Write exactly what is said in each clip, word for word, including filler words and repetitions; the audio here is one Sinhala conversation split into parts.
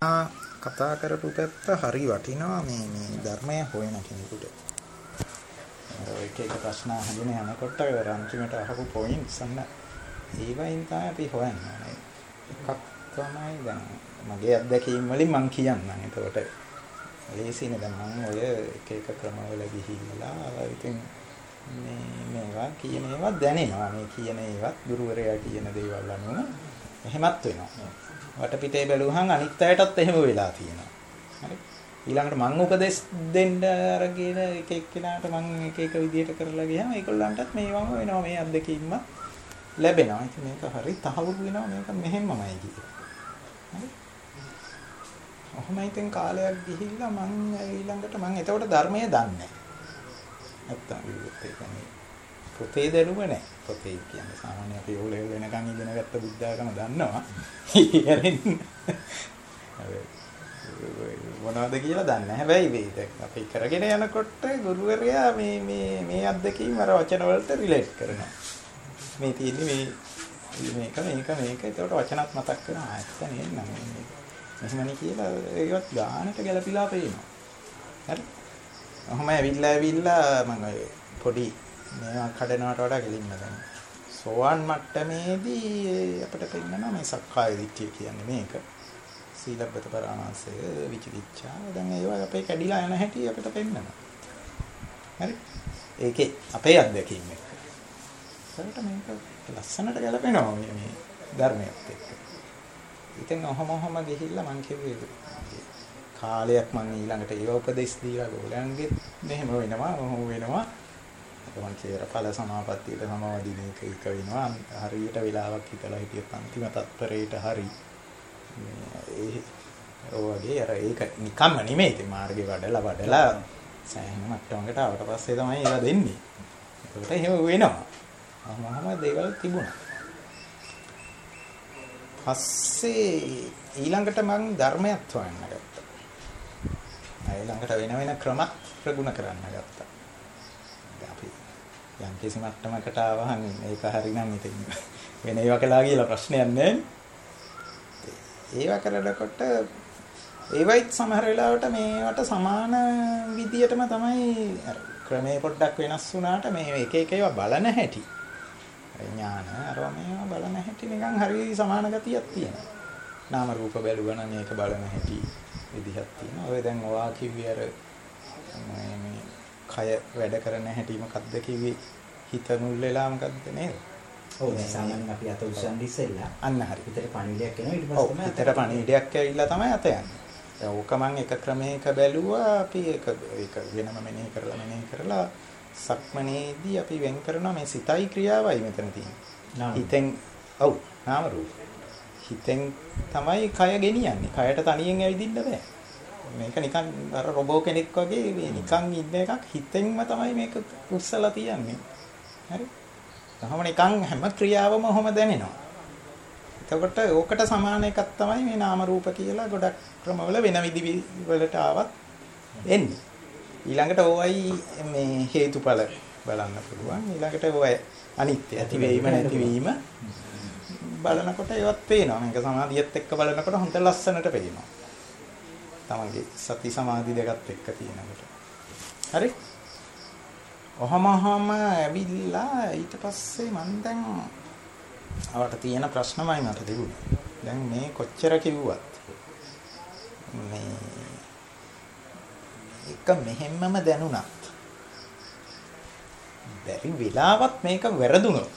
කතා කරපු පැත්ත හරි වටිනවා මේ මේ ධර්මය හොයන කෙනෙකුට. ඒක එක ප්‍රශ්න අහගෙන යනකොට අන්තිමට අහපු පොයින්ට්ස් අන්න ඒවයින් තමයි අපි හොයන්නේ. එකක් තමයි දැන් මගේ අත්දැකීම් වලින් මම කියන්නම්. එතකොට ලේසිනේ දැන් මම ඔය එක එක ක්‍රමවල ගිහිල්ලා ඉතින් මේ මේවා කියන ඒවා දැනෙනවා. මේ කියන ඒවත් ගුරුවරයා කියන දේවල් අනුව එහෙමත් වෙනවා. වටපිටේ බැලුවහම අනිත් අයටත් එහෙම වෙලා තියෙනවා. හරි. ඊළඟට මම උපදෙස් දෙන්න අරගෙන එක එක්කෙනාට මම එක එක විදියට කරලා ගියාම ඒගොල්ලන්ටත් මේවම වෙනවා. මේ අත්දැකීම්ම ලැබෙනවා. ඉතින් මේක හරි තහවුරු වෙනවා. මේක මෙහෙමමයි කියන්නේ. හරි. ඔහොම ඉතින් කාලයක් ගිහිල්ලා මම ඊළඟට මම එතකොට ධර්මයේ දන්නේ නැත්තම් ඒක නේ පොතේ දැනුම නැහැ. පොතේ කියන්නේ සාමාන්‍ය අපි ඕ ලෙවල් වෙනකන් ඉගෙන ගත්ත බුද්ධාගම දන්නවා. ඉතින් මොනවද කියලා දන්නේ නැහැ. හැබැයි මේ අපි කරගෙන යනකොට ගුරුවරයා මේ මේ මේ අත්දැකීම් අර වචන වලට රිලේට් කරනවා. මේ තියෙන්නේ මේ මේක මේක මේක ඒකට වචනත් මතක් කරනවා. ඇත්ත නේ නම මේක. මෙහෙමනේ කියලා ඒවත් ගානට ගැලපිලා පේනවා. හරි. ඔහොම ඇවිල්ලා ඇවිල්ලා මම පොඩි මේවා කඩනවට වඩා ගෙලින්න දැන් සෝවන් මට්ටමේදී අපිට පෙන්නනවා මේ සක්කාය දිට්ඨිය කියන්නේ මේක. සීලබ්බත පරාමාසය විචිකිච්ඡා දැන් ඒවා අපේ කැඩිලා යන හැටි අපිට පෙන්නනවා. හරි. ඒකේ අපේ අත්දැකීම් එක. ඒකට මේක ලස්සනට ගැලපෙනවා මේ මේ ධර්මයත් එක්ක. ඉතින් ඔහොම ඔහොම ගිහිල්ලා මං කිව්වේ කාලයක් මං ඊළඟට ඒව උපදෙස් දීලා ගෝලයන්ගෙත් මෙහෙම වෙනවා ඔහොම වෙනවා. මං කියලා ඵල සමාපත්තියට සමවදින එක එක වෙනවා. හරියට වෙලාවක් හිතලා හිටියත් අන්තිම තත්පරේට හරි ඒ ඔයගේ අර ඒක නිකම්ම නෙමෙයි. ඉතින් මාර්ගේ වඩලා වඩලා සෑහෙන මට්ටමකට ආවට පස්සේ තමයි ඒවා දෙන්නේ. ඒකට එහෙම වෙනවා. අහමම දේවල් තිබුණා. පස්සේ ඊළඟට මම ධර්මයක් හොයන්න ගත්තා. ඊළඟට වෙන වෙන ක්‍රම ප්‍රගුණ කරන්න ගත්තා. අපි යම් කිසි මට්ටමකට ආවහන් ඒක හරිනම් ඉතින් වෙන ඒවා කළා කියලා ප්‍රශ්නයක් නැහැ. ඒවා කරනකොට ඒවයිත් සමහර වෙලාවට මේවට සමාන විදියටම තමයි අර ක්‍රමේ පොඩ්ඩක් වෙනස් වුණාට මේ එක එක ඒවා බලන හැටි ඥාන අරවා මේවා බලන හැටි නිකන් හරි සමාන ගතියක් තියෙනවා. නාම රූප බැලුවා නම් මේක බලන හැටි විදිහක් තියෙනවා. ඔය දැන් ඔයා කිව්වේ අර මේ කය වැඩ කරන හැටි මොකක්ද කිව්වේ? හිත මුල් වෙලා මොකක්ද නේද? ඔව් මේ සාමාන්‍යයෙන් අපි අත උස්සන් ඉස්සෙල්ලා අන්න හරි. හිතට පණිවිඩයක් එනවා ඊට පස්සේ තමයි හිතට පණිවිඩයක් ඇවිල්ලා තමයි අත යන්නේ. දැන් ඕක මම එක ක්‍රමයක බැලුවා. අපි ඒක ඒක වෙනම මෙනෙහි කරලා මෙනෙහි කරලා සක්මනේදී අපි වෙන් කරනවා මේ සිතයි ක්‍රියාවයි මෙතන තියෙන්නේ. හිතෙන් ඔව් නාම රූප. හිතෙන් තමයි කය ගෙනියන්නේ. කයට තනියෙන් ඇවිදින්න බෑ. මේක නිකන් අර රොබෝ කෙනෙක් වගේ මේ නිකන් ඉන්න එකක් හිතෙන්ම තමයි මේක උස්සලා තියන්නේ. හරි. තහම නිකන් හැම ක්‍රියාවම ඔහොම දැනෙනවා. එතකොට ඕකට සමාන එකක් තමයි මේ නාම රූප කියලා ගොඩක් ක්‍රමවල වෙන විදි වලට ආවත් එන්නේ. ඊළඟට ඕවයි මේ හේතුඵල බලන්න පුළුවන්. ඊළඟට ඕවයි අනිත්‍ය ඇතිවීම නැතිවීම බලනකොට ඒවත් පේනවා. මේක සමාධියත් එක්ක බලනකොට හොඳ ලස්සනට පේනවා. තමන්ගේ සති සමාධි දෙකත් එක්ක තියෙනකොට. හරි? ඔහමහම ඇවිල්ලා ඊට පස්සේ මම දැන් අවට තියෙන ප්‍රශ්නමයි මට තිබුණේ. දැන් මේ කොච්චර කිව්වත් මේ එක මෙහෙම්මම දැනුණත් බැරි වෙලාවත් මේක වැරදුනොත්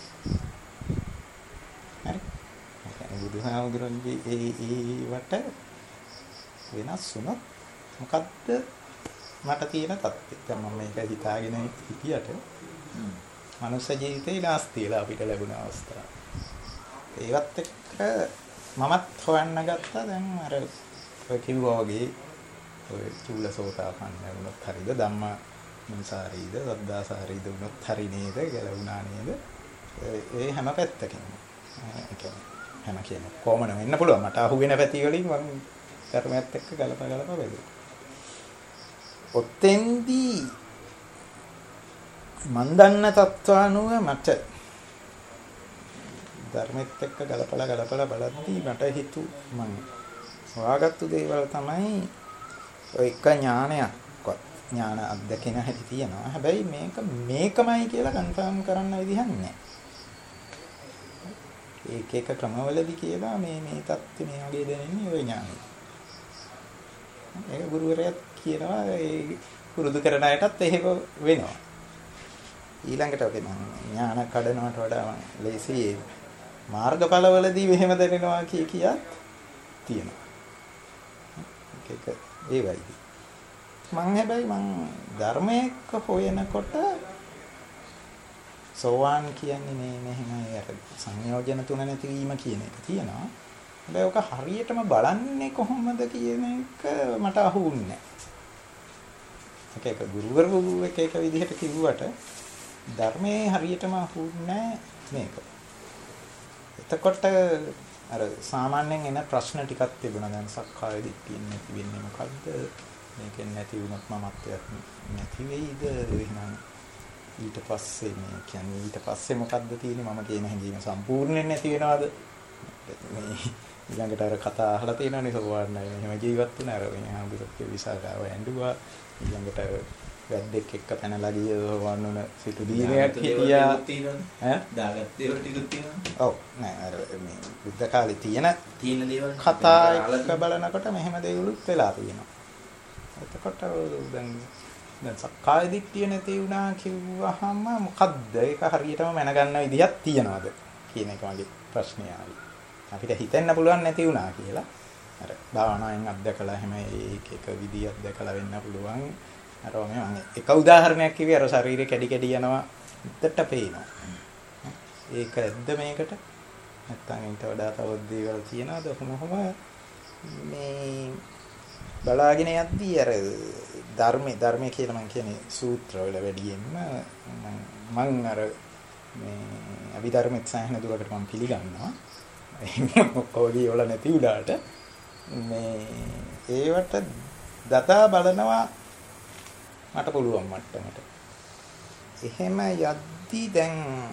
හරි يعني බුදුහාමුදුරන්ගේ ඒ ඒ වට වෙනස් වුණොත් මොකද්ද මට තියෙන තත්ත්වය? දැන් මම මේක හිතාගෙන හිටියට මනුෂ්‍ය ජීවිතේ නාස්තිලා අපිට ලැබුණ අවස්ථාව. ඒවත් එක්ක මමත් හොයන්න ගත්තා. දැන් අර ඔය කිව්වා වගේ ඔය චූලසෝතාපන්න වුණොත් හරියද ධම්මා මුසාරීද සද්දාසාරීද වුණොත් හරි නේද ගැලුණා නේද? ඒ හැම පැත්තකින්ම ඒ කියන්නේ හැම කියන කොමන වෙන්න පුළුවන්. මට අහුවෙන පැති වලින් මම ධර්මයත් එක්ක ගලප ගලප බැලුවා. ඔතෙන්දී මන් දන්න තත්ත්වානුව මට ධර්මෙත් එක්ක ගලපලා ගලපලා බලද්දී මට හිතු මම හොයාගත්තු දේවල් තමයි ඔය එක ඥානයක්වත් ඥාන අත්දකින හැටි තියෙනවා. හැබැයි මේක මේකමයි කියලා කන්ෆර්ම් කරන්න විදිහක් නැහැ. ඒක එක ක්‍රමවලදී කියලා මේ මේ தත්ත්වය මේ වගේ දැනෙන්නේ ඔය ඥානෙ. ඒක ගුරුවරයාත් කියනවා ඒ පුරුදු කරන අයටත් එහෙම වෙනවා. ඊළඟට ඔක ඥාන කඩනවට වඩා ලේසි මාර්ගඵලවලදී මෙහෙම දැනෙනවා කිය කියක් තියෙනවා. ඒක ඒ වයිද. මං හැබැයි මං ධර්මයක හොයනකොට සෝවාන් කියන්නේ මේ මෙහෙමයි අර සංයෝජන තුන නැතිවීම කියන එක තියෙනවා. හැබැයි ඔක හරියටම බලන්නේ කොහොමද කියන එක මට අහුුන්නේ නැහැ. ඒක ගුරුවරු එක එක විදිහට කිව්වට ධර්මයේ හරියටම අහුුන්නේ මේක. එතකොට අර සාමාන්‍යයෙන් එන ප්‍රශ්න ටිකක් තිබුණා. දැන් සක්කාය දිට්ඨියෙන් නැති වෙන්නේ මොකද්ද? මේකෙන් නැති වුණොත් මමත්වයක් නැති වෙයිද? එහෙනම් ඊට පස්සේ මේ කියන්නේ ඊට පස්සේ මොකද්ද තියෙන්නේ? මම කියන හැඟීම සම්පූර්ණයෙන් නැති වෙනවද? මේ ඊළඟට අර කතා අහලා තියෙනවනේ සෝවාන් අය මෙහෙම ජීවත් වුණා. අර මේ හාමුදුරුවෝ විසාකාව ඇඬුවා. ඊළඟට වැද්දෙක් එක්ක පැනලා ගිය සෝවාන් වුණ සිටු දීනයක් හිටියා. ඈ දාගත් දේවල් ටිකක් තියෙනවා. ඔව් නෑ අර මේ බුද්ධ කාලේ තියෙන තියෙන දේවල් කතා එක බලනකොට මෙහෙම දේවලුත් වෙලා තියෙනවා. එතකොට දැන් දැන් සක්කාය දිට්ඨිය නැති වුණා කිව්වහම මොකද්ද? ඒක හරියටම මැනගන්න විදියක් තියනවාද කියන එක වගේ ප්‍රශ්නයක්. අපිට හිතෙන්න පුළුවන් නැති වුණා කියලා. අර භාවනාවෙන් අත්දකලා හැම එක එක විදියක් දැකලා වෙන්න පුළුවන්. අර මම එක උදාහරණයක් කිව්වේ අර ශරීරය කැඩි කැඩි යනවා හිතට පේනවා. ඒක ඇද්ද මේකට? නැත්නම් ඊට වඩා තවත් දේවල් තියනවාද? කොහොමම මේ බලාගෙන යද්දී අර ධර්මයේ ධර්මයේ කියලා මම කියන්නේ සූත්‍රවල වැඩියෙන්ම මම අර මේ අභිධර්මයේ සාහන දුරකට මම පිළිගන්නවා. කොහොමදී වල නැති උඩාට මේ ඒවට දතා බලනවා මට පුළුවන් මට්ටමට. එහෙම යද්දී දැන්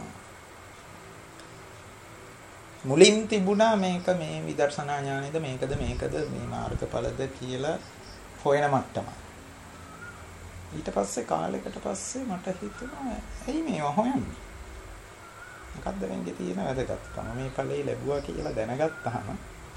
මුලින් තිබුණා මේක මේ විදර්ශනා ඥානෙද මේකද මේකද මේ මාර්ගඵලද කියලා හොයන මට්ටම. ඊට පස්සේ කාලයකට පස්සේ මට හිතුණා ඇයි මේව හොයන්නේ? මොකද්ද වෙන්නේ තියෙන වැදගත්කම? මේ ඵලෙ ලැබුවා කියලා දැනගත්තාම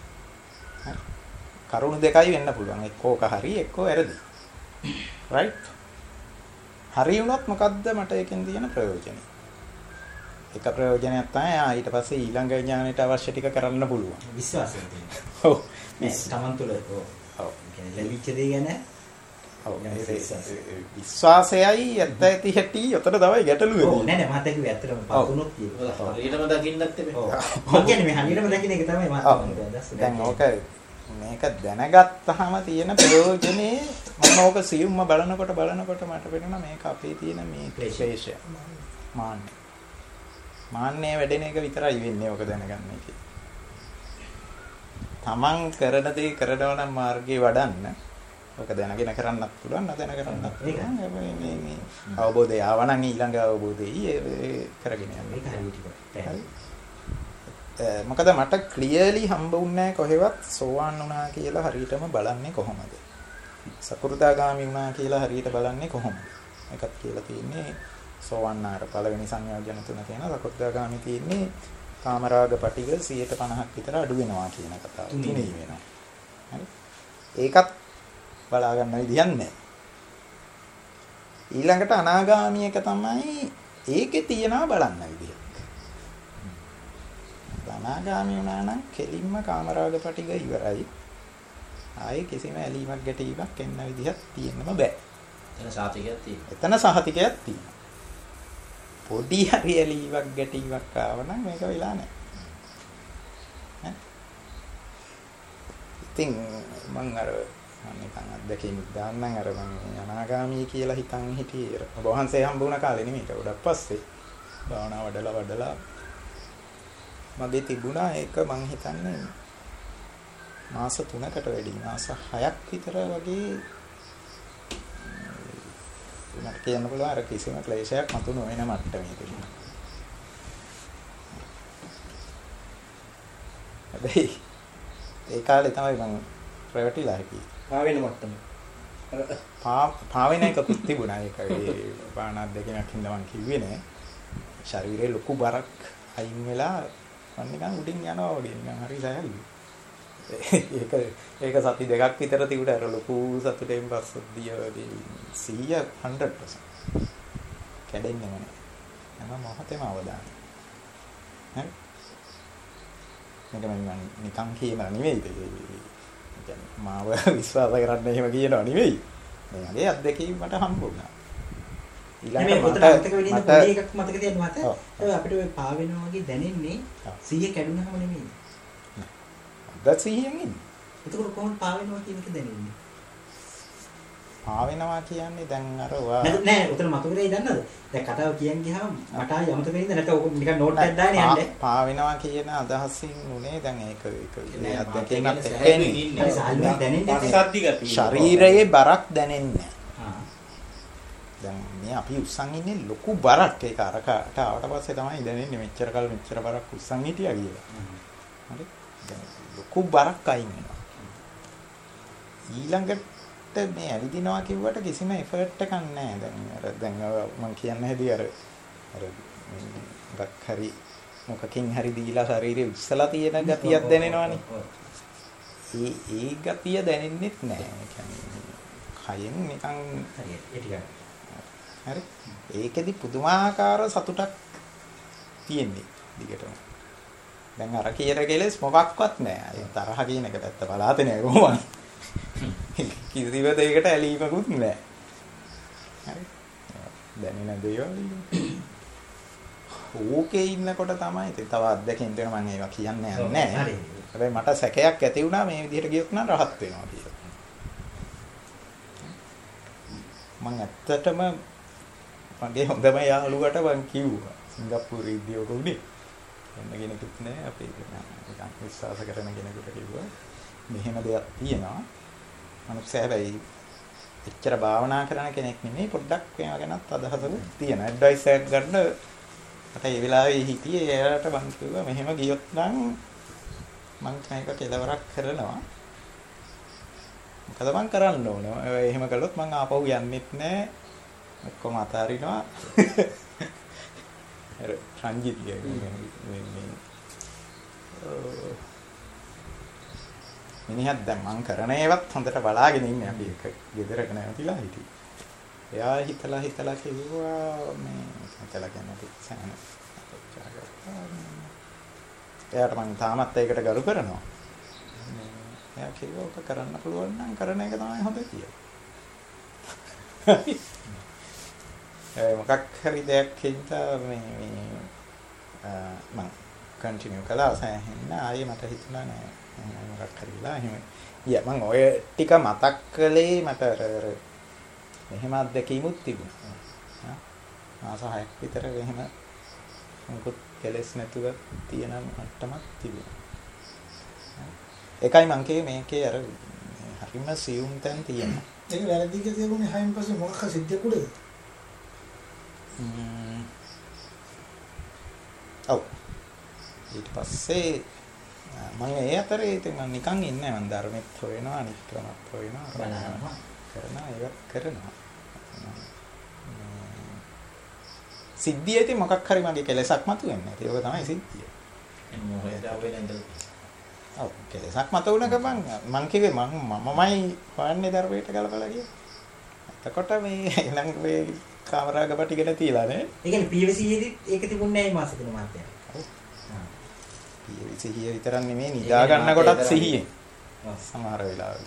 කරුණු දෙකයි වෙන්න පුළුවන්. එක්කෝ ඕක හරි එක්කෝ වැරදි. right? හරි වුණොත් මොකද්ද මට ඒකෙන් තියෙන ප්‍රයෝජනේ? එක ප්‍රයෝජනයක් තමයි ආ ඊට පස්සේ ඊළඟ ඥානෙට අවශ්‍ය ටික කරන්න පුළුවන්. විශ්වාසය තියෙනවා. ඔව්. මේ තමන් තුළ ඔව්. ඔව්. කියන්නේ ලැබිච්ච දේ ගැන ඔව් විශ්වාසයයි ඇත්ත ඇති හැටි උතන තමයි ගැටලුව. ඔව් නෑ නෑ මම දැක්කේ ඇත්තටම පතුනොත් කියනවා. හරියටම දකින්නත් එපේ. ඔව්. මම කියන්නේ මේ හරියටම දකින්න එක තමයි මම දැස්සේ. දැන් ඕක මේක දැනගත්තාම තියෙන ප්‍රයෝජනේ මම ඕක සියුම්ම බලනකොට බලනකොට මට වෙනවා මේක අපේ තියෙන මේ ක්ලේශය. මාන්නේ. මාන්නේ වැඩෙන එක විතරයි වෙන්නේ ඕක දැනගන්න එකේ. තමන් කරන දේ කරනවා නම් මාර්ගේ වඩන්න ඕක දැනගෙන කරන්නත් පුළුවන් නැදැන කරන්නත් පුළුවන්. මේ මේ අවබෝධය ආවනම් ඊළඟ අවබෝධයයි කරගෙන යන්න. ඒක හරියට. මොකද මට ක්ලියර්ලි හම්බ වුණේ කොහෙවත් සෝවාන් වුණා කියලා හරියටම බලන්නේ කොහොමද? සකෘදාගාමි වුණා කියලා හරියට බලන්නේ කොහොමද? එකක් කියලා තියෙන්නේ සෝවාන් ආර පළවෙනි සංයෝජන තුන කියන සකෘදාගාමි තියෙන්නේ කාමරාග පටිග සියයට පනහක් විතර අඩු වෙනවා කියන කතාව. තුනී වෙනවා. හරි. ඒකත් බලා ගන්න විදියක් නැහැ. ඊළඟට අනාගාමී එක තමයි ඒකේ තියනවා බලන්න විදිය. අනාගාමී වුණා නම් කෙලින්ම කාමරාග පටිග ඉවරයි. ආයේ කිසිම ඇලීමක් ගැටීමක් එන්න විදිහක් තියෙන්නම බෑ. එතන සාතිකයක් තියෙනවා. එතන සහතිකයක් තියෙනවා. පොඩි හරි ඇලීමක් ගැටීමක් ආව නම් මේක වෙලා නැහැ. ඉතින් මම අර මම නිකන් අත්දැකීම් දාන්නම් අර මම අනාගාමී කියලා හිතන් හිටියේ. ඔබ වහන්සේ හම්බ වුණ කාලේ නෙමෙයි ඒක ගොඩක් පස්සේ. භාවනා වඩලා වඩලා මගේ තිබුණා ඒක මං හිතන්නේ මාස තුනකට වැඩි මාස හයක් විතර වගේ මට කියන්න පුළුවන් අර කිසිම ක්ලේශයක් මතු නොවන මට්ටමේ තිබුණා. හැබැයි ඒ කාලේ තමයි මම රැවටිලා හිටියේ. පා වෙන මට්ටම. පා පා වෙන එකකුත් තිබුණා. ඒක ඒ පානාත් දෙකක් හින්දා මං කිව්වේ නෑ. ශරීරේ ලොකු බරක් අයින් වෙලා මම නිකන් උඩින් යනවා වගේ නිකන් හරි සැහැල්ලුයි. ඒක ඒක සති දෙකක් විතර තිබුණා. අර ලොකු සතුටෙන් පස්සද්ධියදී සීය හන්ඩ්‍රඩ් පර්සන්ට් කැඩෙන්නේම නෑ. හැම මොහොතේම අවදානයි. හරි. මේක මම නිකන් කියනවා නෙවෙයි. ඒ මාව විශ්වාස කරන්න එහෙම කියනවා නෙවෙයි. මේ මගේ අත්දැකීම් මට හම්බ වුණා. ඊළඟට මට මතක වෙන්නේ පොඩි එකක් මතක තියෙනවා මත. ඒ අපිට ඔය පා වෙනවා වගේ දැනෙන්නේ සීය කැඩුනහම නෙමෙයි. අද සීයෙන් ඉන්නේ. එතකොට කොහොමද පා වෙනවා කියන එක දැනෙන්නේ? පා වෙනවා කියන්නේ දැන් අර ඔයා නෑ උතන මතක වෙයි දන්නවද? දැන් කතාව කියන් ගියාම මට ආය යමතක වෙන්නේ නැත්නම් ඔක නිකන් නෝට් එකක් දාගෙන යන්නේ. පා වෙනවා කියන අදහසින් උනේ දැන් ඒක ඒක මේ අත්දැකීමත් එක්කනේ. ශරීරයේ බරක් දැනෙන්නේ. දැන් මේ අපි උස්සන් ඉන්නේ ලොකු බරක් ඒක අරකට ආවට පස්සේ තමයි දැනෙන්නේ මෙච්චර කල් මෙච්චර බරක් උස්සන් හිටියා කියලා. හරි? දැන් ලොකු බරක් අයින් වෙනවා. ඊළඟට මේ ඇවිදිනවා කිව්වට කිසිම එෆර්ට් එකක් නැහැ. දැන් අර දැන් මම කියන්න හැදී අර අර ගක් හරි මොකකින් හරි දීලා ශරීරේ උස්සලා තියෙන ගතියක් දැනෙනවනේ. ඒ ඒ ගතිය දැනෙන්නෙත් නැහැ. ඒ කියන්නේ කයෙන් නිකන් හරි හරි ඒකෙදි පුදුමාකාර සතුටක් තියෙන්නේ දිගටම. දැන් අර කියන කෙලෙස් මොකක්වත් නැහැ. ඒ තරහ කියන එක පැත්ත බලාතේ නෑ කොහොමද? කිසිම දෙයකට ඇලීමකුත් නැහැ. හරි. දැනෙන දේවල් ඕකේ ඉන්නකොට තමයි තව අත්දැකීම් දෙන මම ඒවා කියන්නේ නැහැ. හැබැයි මට සැකයක් ඇති වුණා මේ විදිහට ගියොත් නම් රහත් වෙනවා කියලා. මම ඇත්තටම මගේ හොඳම යාළුවට මං කිව්වා සිංගප්පූරු ඉදියෝක උනේ. එන්න කෙනෙකුත් නැහැ අපේ නිකන් විශ්වාස කරන කෙනෙකුට කිව්වා. මෙහෙම දෙයක් තියෙනවා. මනුස්සය හැබැයි එච්චර භාවනා කරන කෙනෙක් නෙමෙයි පොඩ්ඩක් මේවා ගැනත් අදහසකුත් තියෙන. ඇඩ්වයිස් එකක් ගන්න මට ඒ වෙලාවේ හිටියේ එයාට මං කිව්වා මෙහෙම ගියොත් නම් මං මේක කෙලවරක් කරනවා. මොකද මං කරන්න ඕන. එහෙම කළොත් මං ආපහු යන්නෙත් නෑ. ඔක්කොම අතාරිනවා. අර රංජිත් කියන්නේ මේ මිනිහත් දැන් මං කරන ඒවත් හොඳට බලාගෙන ඉන්නේ අපි එක ගෙදරක නැවතිලා හිටියේ. එයා හිතලා හිතලා කිව්වා මේ හිතලා කියන්නේ සෑහෙන. එයාට මං තාමත් ඒකට ගරු කරනවා. එයා කිව්වා ඔක කරන්න පුළුවන් නම් කරන එක තමයි හොඳ කියලා. ඒ මොකක් හරි දෙයක් හින්දා මේ මේ මං කන්ටිනියු කළා සෑහෙන ආයේ මට හිතුණා නෑ මොකක් හරිලා එහෙම. යා මං ඔය ටික මතක් කළේ මට අර මෙහෙම අත්දැකීමුත් තිබුණා. මාස හයක් විතර එහෙම මොකද කෙලස් නැතුව තියෙන මට්ටමක් තිබුණා. ඒකයි මං කියේ මේකේ අර හරිම සියුම් තැන් තියෙනවා. ඒක වැරදි කියලා තියුනේ හයින් පස්සේ මොකක් හරි සිද්ධ කුඩද? ම්ම්. ඔව්. ඊට පස්සේ මම ඒ අතරේ ඉතින් මම නිකන් ඉන්නේ මම ධර්මෙත් හොයනවා අනිත් ක්‍රමත් හොයනවා බලනවා කරනවා ඒක කරනවා. සිද්ධිය ඉතින් මොකක් හරි මගේ කෙලෙසක් මතුවෙන්නේ. ඒක තමයි සිද්ධිය. මොහොතේ වෙන ඉඳලා ඔව් කෙලෙසක් මතුවුණ ගමන් මං කිව්වේ මම මමමයි හොයන්නේ ධර්මයට ගලපලා කියලා. එතකොට මේ එනම් මේ කාමරාග පිටිගෙන තියලා නේ. ඒ කියන්නේ පී වී සී එකේදී ඒක තිබුණේ නැහැ මාස තුන මාත්‍යා. ඔව්. පී වී සී සිහිය විතරක් නෙමෙයි නිදා ගන්න කොටත් සිහියෙන්. සමහර වෙලාවල.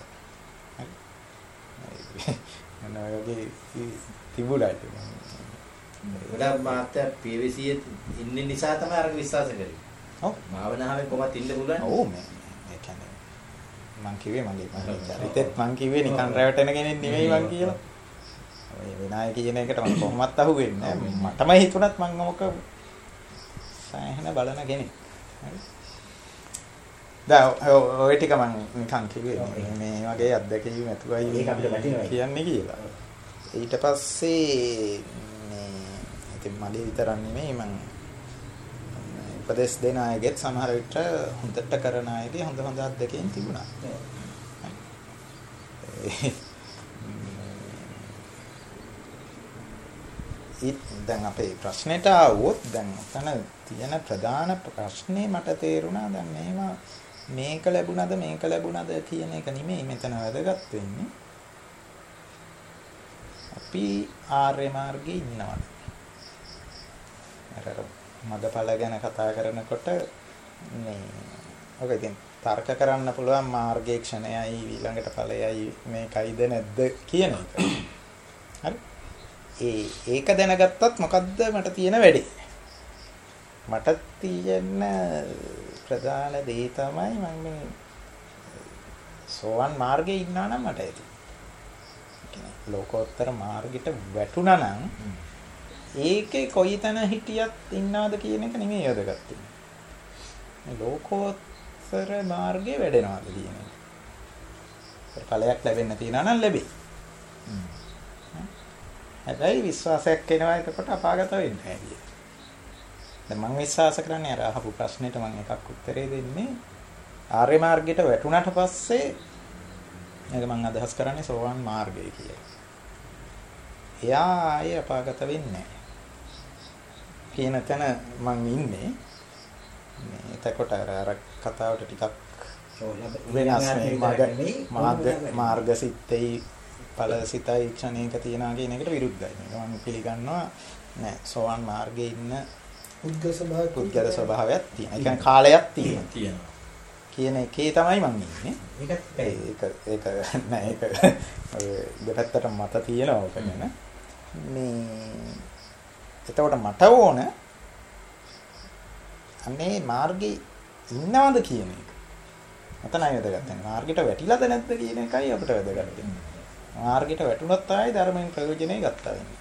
හරි. මොනවාගේ තිබුණා ඒක. ගොඩක් මාත්‍යා පී වී සී ඉන්න නිසා තමයි අර විශ්වාස කරේ. ඔව්. භාවනාවෙන් කොහොමද ඉන්න පුළුවන්? ඔව් මේ ඒ කියන්නේ මං කිව්වේ මගේ මගේ චරිතෙත් මං කිව්වේ නිකන් රැවටෙන කෙනෙක් නෙමෙයි මං කියලා. ඔය විනායක කියන එකට මම කොහොමවත් අහුවෙන්නේ නැහැ. මටම හිතුණත් මං මොක සෑහෙන බලන කෙනෙක්. හරි. දැන් ඔය ටික මං නිකන් කිව්වේ මේ වගේ අත්දැකීම් ඇතුවයි ඒක අපිට වැටෙනවා කියන්නේ කියලා. ඊට පස්සේ මේ ඉතින් මගේ විතරක් නෙමෙයි මං උපදේශ දෙන අයගෙත් සමහර විට හොඳට කරන අයගේ හොඳ හොඳ අත්දැකීම් තිබුණා. දැන් අපේ ප්‍රශ්නෙට ආවොත් දැන් අතන තියෙන ප්‍රධාන ප්‍රශ්නේ මට තේරුණා දැන් මේවා මේක ලැබුණාද මේක ලැබුණාද කියන එක නෙමෙයි මෙතන වැදගත් වෙන්නේ. අපි ආර්ය මාර්ගයේ ඉන්නවා. අර මගපල ගැන කතා කරනකොට මේ ඔක ඉතින් තර්ක කරන්න පුළුවන් මාර්ගයේ ක්ෂණයයි ඊළඟට ඵලයයි මේකයිද නැද්ද කියන එක. හරි. ඒ ඒක දැනගත්තත් මොකද්ද මට තියෙන වැඩේ? මට තියෙන ප්‍රධාන දේ තමයි මම මේ සෝවන් මාර්ගයේ ඉන්නා නම් මට ඇති. ලෝකෝත්තර මාර්ගයට වැටුණා නම් ඒකේ කොයිතන හිටියත් ඉන්නවද කියන එක නෙමෙයි වැදගත් වෙන්නේ. මේ ලෝකෝත්තර මාර්ගයේ වැඩෙනවද කියන එක. ඵලයක් ලැබෙන්න තියනවා නම් ලැබෙයි. හැබැයි විශ්වාසයක් වෙනවා එතකොට අපාගත වෙන්නේ නැහැ. දැන් මම විශ්වාස කරන්නේ අර අහපු ප්‍රශ්නෙට මම එකක් උත්තරේ දෙන්නේ ආර්ය මාර්ගයට වැටුණාට පස්සේ මේක මම අදහස් කරන්නේ සෝවාන් මාර්ගය කියලා. එයා ආයේ අපාගත වෙන්නේ නැහැ. කියන තැන මම ඉන්නේ. මේ එතකොට අර අර කතාවට ටිකක් වෙනස් මාර්ග මාර්ගසිතේ ඵලසිතයි ක්ෂණයක තියනා කියන එකට විරුද්ධයි. මම පිළිගන්නවා නෑ සෝවාන් මාර්ගයේ ඉන්න උද්ගත ස්වභාවයක් උද්ගත ස්වභාවයක් තියෙනවා. ඒ කියන්නේ කාලයක් තියෙනවා. කියන එකේ තමයි මම ඉන්නේ. ඒක ඒක නෑ ඒක දෙපැත්තට මත තියෙනවා ඔක ගැන. මේ එතකොට මට ඕන අනේ මාර්ගේ ඉන්නවද කියන එක. මතනයි වැදගත් වෙන්නේ. මාර්ගයට වැටිලාද නැද්ද කියන එකයි අපිට වැදගත් වෙන්නේ. මාර්ගයට වැටුණොත් ආයේ ධර්මයෙන් ප්‍රයෝජනෙ ගත්තා වෙන්නේ.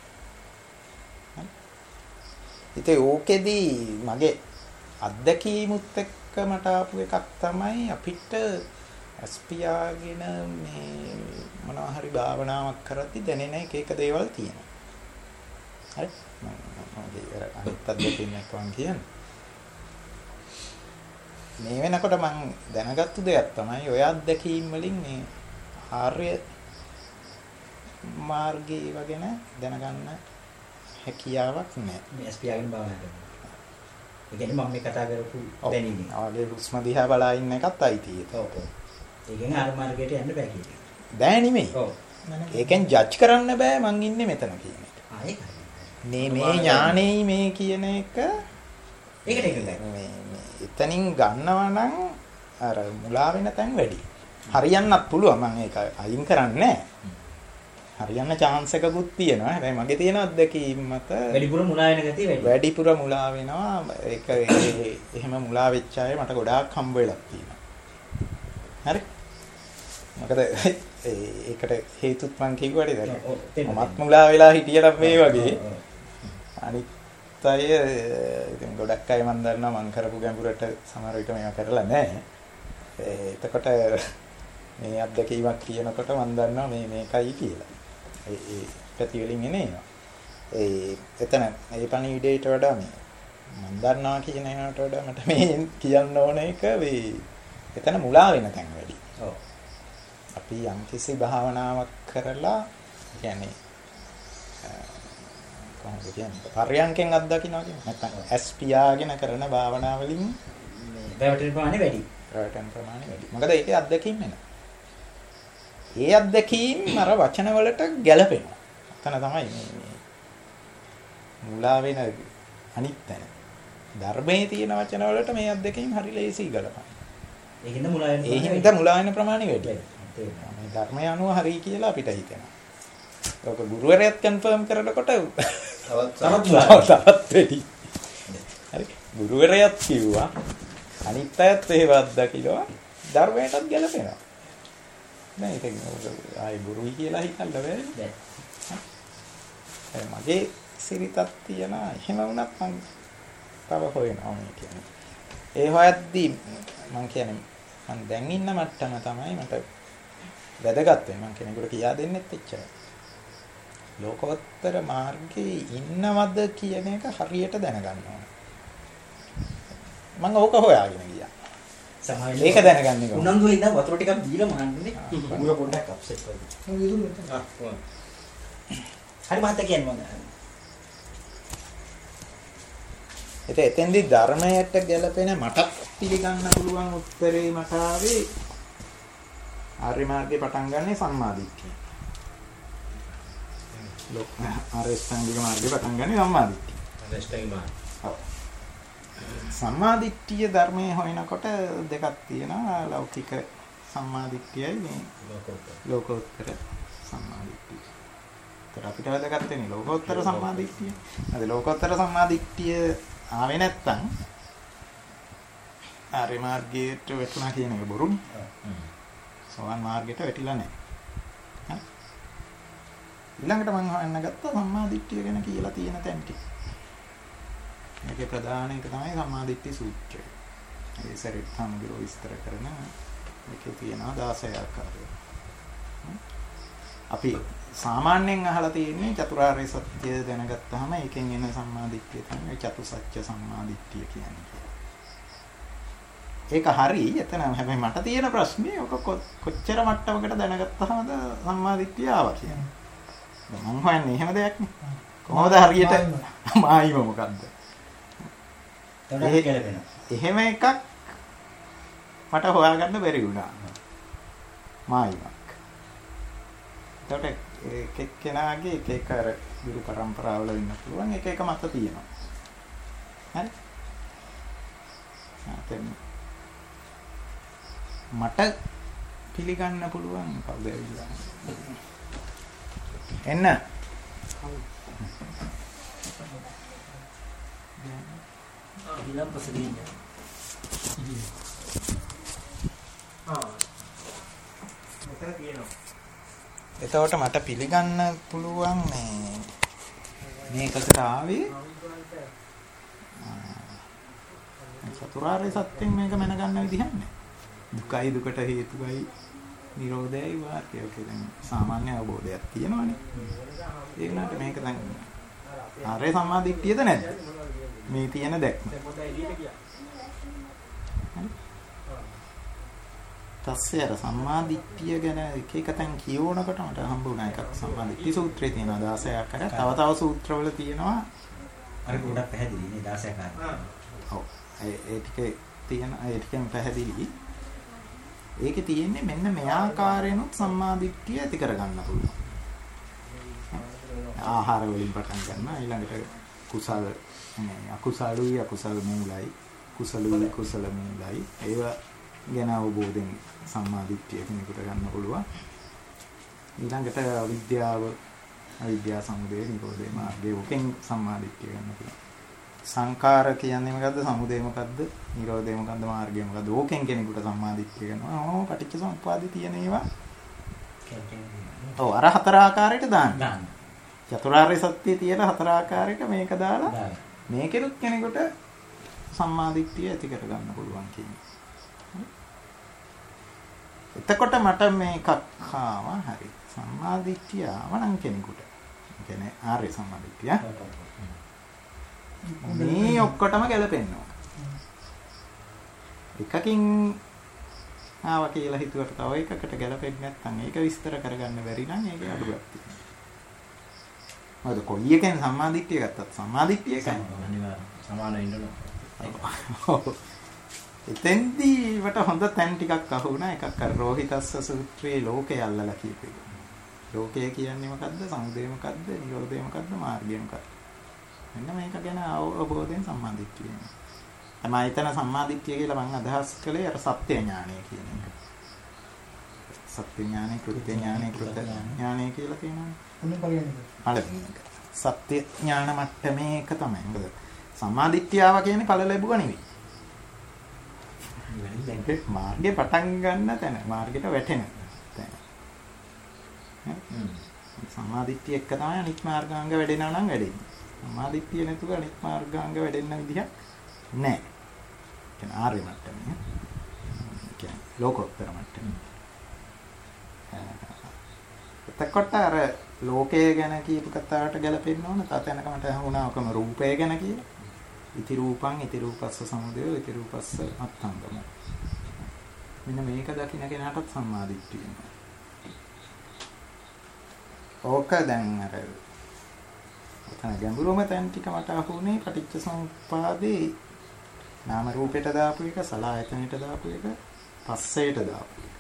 ඉතින් ඕකෙදී මගේ අත්දැකීමුත් එක්ක මට ආපු එකක් තමයි අපිට ස්පියාගෙන මේ මොනවා හරි භාවනාවක් කරද්දී දැනෙන එක එක දේවල් තියෙනවා. හරි? මම මගේ අනිත් අත්දැකීම් එක මම කියන්නේ. මේ වෙනකොට මම දැනගත්තු දෙයක් තමයි ඔය අත්දැකීම් වලින් මේ ආර්ය මාර්ගය වගේන දැනගන්න හැකියාවක් නැහැ. මේ ස්පියාගෙන භාවනා කරනවා. ඒ කියන්නේ මම මේ කතා කරපු දැනීම. ආගේ හුස්ම දිහා බලා ඉන්න එකත් අයිතියි. ඔව් ඔව්. ඒ කියන්නේ ආර්ය මාර්ගයට යන්න බෑ කියන එක. බෑ නෙමෙයි. ඔව්. ඒකෙන් ජජ් කරන්න බෑ මං ඉන්නේ මෙතන කියන එක. ආ ඒකයි. මේ මේ ඥානෙයි මේ කියන එක ඒකට එකයි. මේ මේ එතනින් ගන්නවා නම් අර මුලා වෙන තැන් වැඩි. හරියන්නත් පුළුවන් මම ඒක අයින් කරන්නේ නැහැ. හරියන්න chance එකකුත් තියෙනවා. හැබැයි මගේ තියෙන අත්දැකීම් මත වැඩිපුර මුලා වෙන ගතිය වැඩි. වැඩිපුර මුලා වෙනවා. ඒක එහෙම මුලා වෙච්ච අය මට ගොඩාක් හම්බ වෙලා තියෙනවා. හරි? මොකද ඒකට හේතුත් මං කිව්වට දැන් මමත් මුලා වෙලා හිටියනම් මේ වගේ අනිත් අය ඉතින් ගොඩක් අය මන් දන්නවා මං කරපු ගැඹුරට සමහර විට මේවා කරලා නැහැ. එතකොට මේ අත්දැකීමක් කියනකොට මන් දන්නවා මේ මේකයි කියලා. ඒ ඒ පැතිවලින් එනේනවා. ඒ එතන ඒ පණිවිඩයට වඩා මේ මන් දන්නවා කියන ඒවාට වඩා මට මේ කියන්න ඕන එක මේ එතන මුලා වෙන තැන් වැඩි. ඔව්. අපි යම්කිසි භාවනාවක් කරලා කියන්නේ කොහොමද කියන්නේ පර්යංකෙන් අත්දකින්නවා කියන්නේ නැත්නම් ඇස් පියාගෙන කරන භාවනාවලින් මේ රැවටෙන ප්‍රමාණය වැඩි. රැවටෙන ප්‍රමාණය වැඩි. මොකද ඒකේ අත්දැකීම් වෙනවා. ඒ අත්දැකීම් අර වචන වලට ගැලපෙනවා. එතන තමයි මේ මුලා වෙන අනිත් තැන. ධර්මයේ තියෙන වචන වලට මේ අත්දැකීම් හරි ලේසි ගලපන. ඒකින්ද මුලා වෙන ඒ හින්දා මුලා වෙන ප්‍රමාණය වැඩි. මේ ධර්මය අනුව හරි කියලා අපිට හිතෙනවා. ඔක ගුරුවරයාත් කන්ෆර්ම් කරනකොට තවත් තවත් වැඩි. හරි. ගුරුවරයාත් කිව්වා අනිත් අයත් ඒව අත්දකිනවා ධර්මයටත් ගැලපෙනවා. නෑ ඒක ආයි ගුරුයි කියලා හිතන්න බෑ. මගේ සිරිතක් තියනා එහෙම වුණත් මං තව හොයනවා මේ කියන්නේ. ඒ හොයද්දී මං කියන්නේ මං දැන් ඉන්න මට්ටම තමයි මට වැදගත් වෙන්නේ. මං කෙනෙකුට කියා දෙන්නෙත් එච්චරයි. ලෝකෝත්තර මාර්ගයේ ඉන්නවද කියන එක හරියට දැනගන්න ඕන. මම ඕක හොයාගෙන ගියා. සමාවෙන්න. ඒක දැනගන්න ඕනේ. උනන්දුවේ ඉඳන් වතුර ටිකක් දීලා මහන්නේ. මුල පොඩ්ඩක් අප්සෙට් වෙයි. මම විදුරු මෙතන. ආ. හරි මහත්තයා කියන්නේ මොකද? එතෙ එතෙන්දී ධර්මයට ගැලපෙන මට පිළිගන්න පුළුවන් උත්තරේ මට ආවේ ආර්ය මාර්ගේ පටන් ගන්නේ සම්මාදිට්ඨිය. ලෝක ආර්ය සංගික මාර්ගේ පටන් ගන්නේ සම්මාදිට්ඨිය. අනස්ටයින් මාර්ග. ඔව්. සම්මාදිට්ඨිය ධර්මයේ හොයනකොට දෙකක් තියෙනවා. ලෞකික සම්මාදිට්ඨියයි මේ ලෝකෝත්තර සම්මාදිට්ඨිය. ඒතර අපිට වැදගත් වෙන්නේ ලෝකෝත්තර සම්මාදිට්ඨිය. අද ලෝකෝත්තර සම්මාදිට්ඨිය ආවේ නැත්තම් ආර්ය මාර්ගයට වැටුණා කියන එක බොරුනේ. සෝවාන් මාර්ගයට වැටිලා නැහැ. හරි. ඊළඟට මම හොයන්න ගත්තා සම්මාදිට්ඨිය ගැන කියලා තියෙන තැන් ටික. මේකේ ප්‍රධාන එක තමයි සම්මාදිට්ඨි සූත්‍රය. ඒ සරිත් සම්ගිරෝ විස්තර කරන මේකේ තියෙනවා දාසය ආකාරය. අපි සාමාන්‍යයෙන් අහලා තියෙන්නේ චතුරාර්ය සත්‍ය දැනගත්තාම ඒකෙන් එන සම්මාදිට්ඨිය තමයි චතුසත්‍ය සම්මාදිට්ඨිය කියන්නේ. ඒක හරි. එතන හැබැයි මට තියෙන ප්‍රශ්නේ ඔක කොච්චර මට්ටමකට දැනගත්තාමද සම්මාදිට්ඨිය ආවා කියන්නේ. දැන් මම හොයන්නේ එහෙම දෙයක් නේ. කොහොමද හරියට මායිම මොකද්ද? එහෙම එකක් මට හොයාගන්න බැරි වුණා. මායිමක්. ඒකට එක එක්කෙනාගේ එක එක අර ගුරු පරම්පරාවල වෙන්න පුළුවන් එක එක මත තියෙනවා. හරි? නැත්නම් මට පිළිගන්න පුළුවන් කවුද ඇවිල්ලා? එන්න. ඉලම් පසදීන. ආ. මෙතන තියෙනවා. එතකොට මට පිළිගන්න පුළුවන් මේ මේකට ආවේ චතුරාර්ය සත්‍යයෙන් මේක මැනගන්න විදිහක් නෑ. දුකයි දුකට හේතුවයි නිරෝධයයි වාක්‍යය කියන සාමාන්‍ය අවබෝධයක් තියෙනවානේ. ඒ වුණාට මේක දැන් ආර්ය සම්මාදිට්ඨියද නැද්ද? මේ තියෙන දැක්ම. තස්සේ අර සම්මාදිට්ඨිය ගැන එක එක තැන් කියවනකොට මට හම්බ වුණා එකක් සම්මාදිට්ඨි සූත්‍රයේ තියෙනවා දාසය ආකාරය. තව තව සූත්‍රවල තියෙනවා අර ගොඩක් පැහැදිලි නේ දාසය ආකාරය. ඔව්. ඒ ටිකේ තියෙන ඒ ටිකෙන් පැහැදිලි. ඒකේ තියෙන්නේ මෙන්න මේ ආකාරයෙන්ුත් සම්මාදිට්ඨිය ඇති කරගන්න පුළුවන්. ආහාර වලින් පටන් ගන්නවා ඊළඟට කුසල නේ අකුසලුයි අකුසල මූලයි කුසලුයි කුසල මූලයි ඒවා ගැන අවබෝධයෙන් සම්මාදිට්ඨිය කෙනෙකුට ගන්න පුළුවන්. ඊළඟට අවිද්‍යාව අවිද්‍යා සමුදය නිරෝධය මාර්ගය ඔකෙන් සම්මාදිට්ඨිය ගන්න පුළුවන්. සංඛාර කියන්නේ මොකද්ද? සමුදය මොකද්ද? නිරෝධය මොකද්ද? මාර්ගය මොකද්ද? ඕකෙන් කෙනෙකුට සම්මාදිට්ඨිය ගන්නවා. ඕ පටිච්ච සමුප්පාදේ තියෙන ඒවා. ඔව් අර හතර ආකාරයට දාන්න. දාන්න. චතුරාර්ය සත්‍ය තියෙන හතර ආකාරයට මේක දාලා මේකෙනුත් කෙනෙකුට සම්මාදිට්ඨිය ඇති කරගන්න පුළුවන් කියන්නේ. එතකොට මට මේකක් ආවා හරි. සම්මාදිට්ඨිය ආවනම් කෙනෙකුට. ඒ කියන්නේ ආර්ය සම්මාදිට්ඨිය. මේ ඔක්කොටම ගැලපෙනවා. එකකින් ආවා කියලා හිතුවට තව එකකට ගැලපෙන්නේ නැත්නම් ඒක විස්තර කරගන්න බැරි නම් ඒකේ අඩුවක් තියෙනවා. මොකද කොයි එකෙන් සම්මාදිට්ඨිය ගත්තත් සම්මාදිට්ඨිය එකයි. අනිවාර්යයෙන් සමාන වෙන්න ඕන. එතෙන්දී වට හොඳ තැන් ටිකක් අහුණා. එකක් අර රෝහිතස්ස සූත්‍රයේ ලෝකය අල්ලලා කියපු එක. ලෝකය කියන්නේ මොකද්ද? සමුදය මොකද්ද? නිරෝධය මොකද්ද? මාර්ගය මොකද්ද? මෙන්න මේක ගැන අවබෝධයෙන් සම්මාදිට්ඨිය. තමයි එතන සම්මාදිට්ඨිය කියලා මම අදහස් කළේ අර සත්‍ය ඥානය කියන එක. සත්‍ය ඥානය, කෘත්‍ය ඥානය, කෘත්‍ය ඥානය කියලා තියෙනවා. මොන පරිණත? පළවෙනි එක. සත්‍ය ඥාන මට්ටමේ එක තමයි. මොකද සම්මාදිට්ඨියව කියන්නේ ඵල ලැබුවා නෙවෙයි. දැන් මාර්ගේ පටන් ගන්න තැන මාර්ගයට වැටෙන තැන. සම්මාදිට්ඨිය එක තමයි අනිත් මාර්ගාංග වැඩෙනවා නම් වැඩෙන්නේ. සම්මාදිට්ඨිය නැතුව අනිත් මාර්ගාංග වැඩෙන්න විදිහක් නැහැ. කියන්නේ ආර්ය මට්ටමේ. කියන්නේ ලෝකෝත්තර මට්ටමේ. එතකොට අර ලෝකය ගැන කියපු කතාවට ගැලපෙන්න ඕන තාතනක මට හුණා ඔකම රූපය ගැන කියලා. ඉති රූපං ඉති රූපස්ස සමුදය ඉති රූපස්ස අත්ංගම. මෙන්න මේක දකින්න කෙනාටත් සම්මාදිට්ඨිය වෙනවා. ඕක දැන් අර ඔතන ගැඹුරුම තැන් ටික මට අහුනේ පටිච්ච සමුප්පාදේ නාම රූපයට දාපු එක, සලආයතනයට දාපු එක, පස්සයට දාපු එක.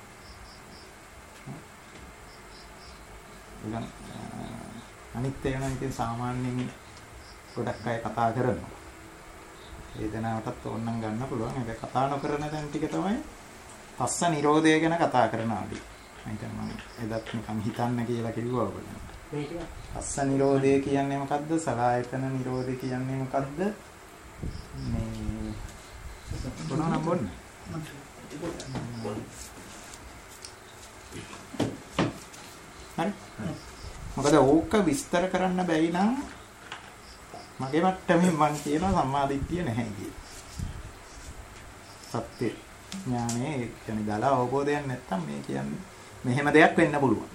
ඊළඟ අනිත් ඒවා ඉතින් සාමාන්‍යයෙන් ගොඩක් අය කතා කරනවා. වේදනාවටත් ඕනනම් ගන්න පුළුවන්. ඒක කතා නොකරන තැන් ටික තමයි පස්ස නිරෝධය ගැන කතා කරන ආදී. මම මම එදත් නිකන් හිතන්න කියලා කිව්වා ඔයගොල්ලෝ. මේක පස්ස නිරෝධය කියන්නේ මොකද්ද? සලආයතන නිරෝධය කියන්නේ මොකද්ද? මේ මොනවා නම් බොන්න. හරි. මොකද ඕක විස්තර කරන්න බැරි නම් මගේ මට්ටමින් මම කියනවා සම්මාදිට්ඨිය නැහැ කියලා. සත්‍ය ඥානයේ කියන්නේ දල අවබෝධයක් නැත්තම් මේ කියන්නේ මෙහෙම දෙයක් වෙන්න පුළුවන්.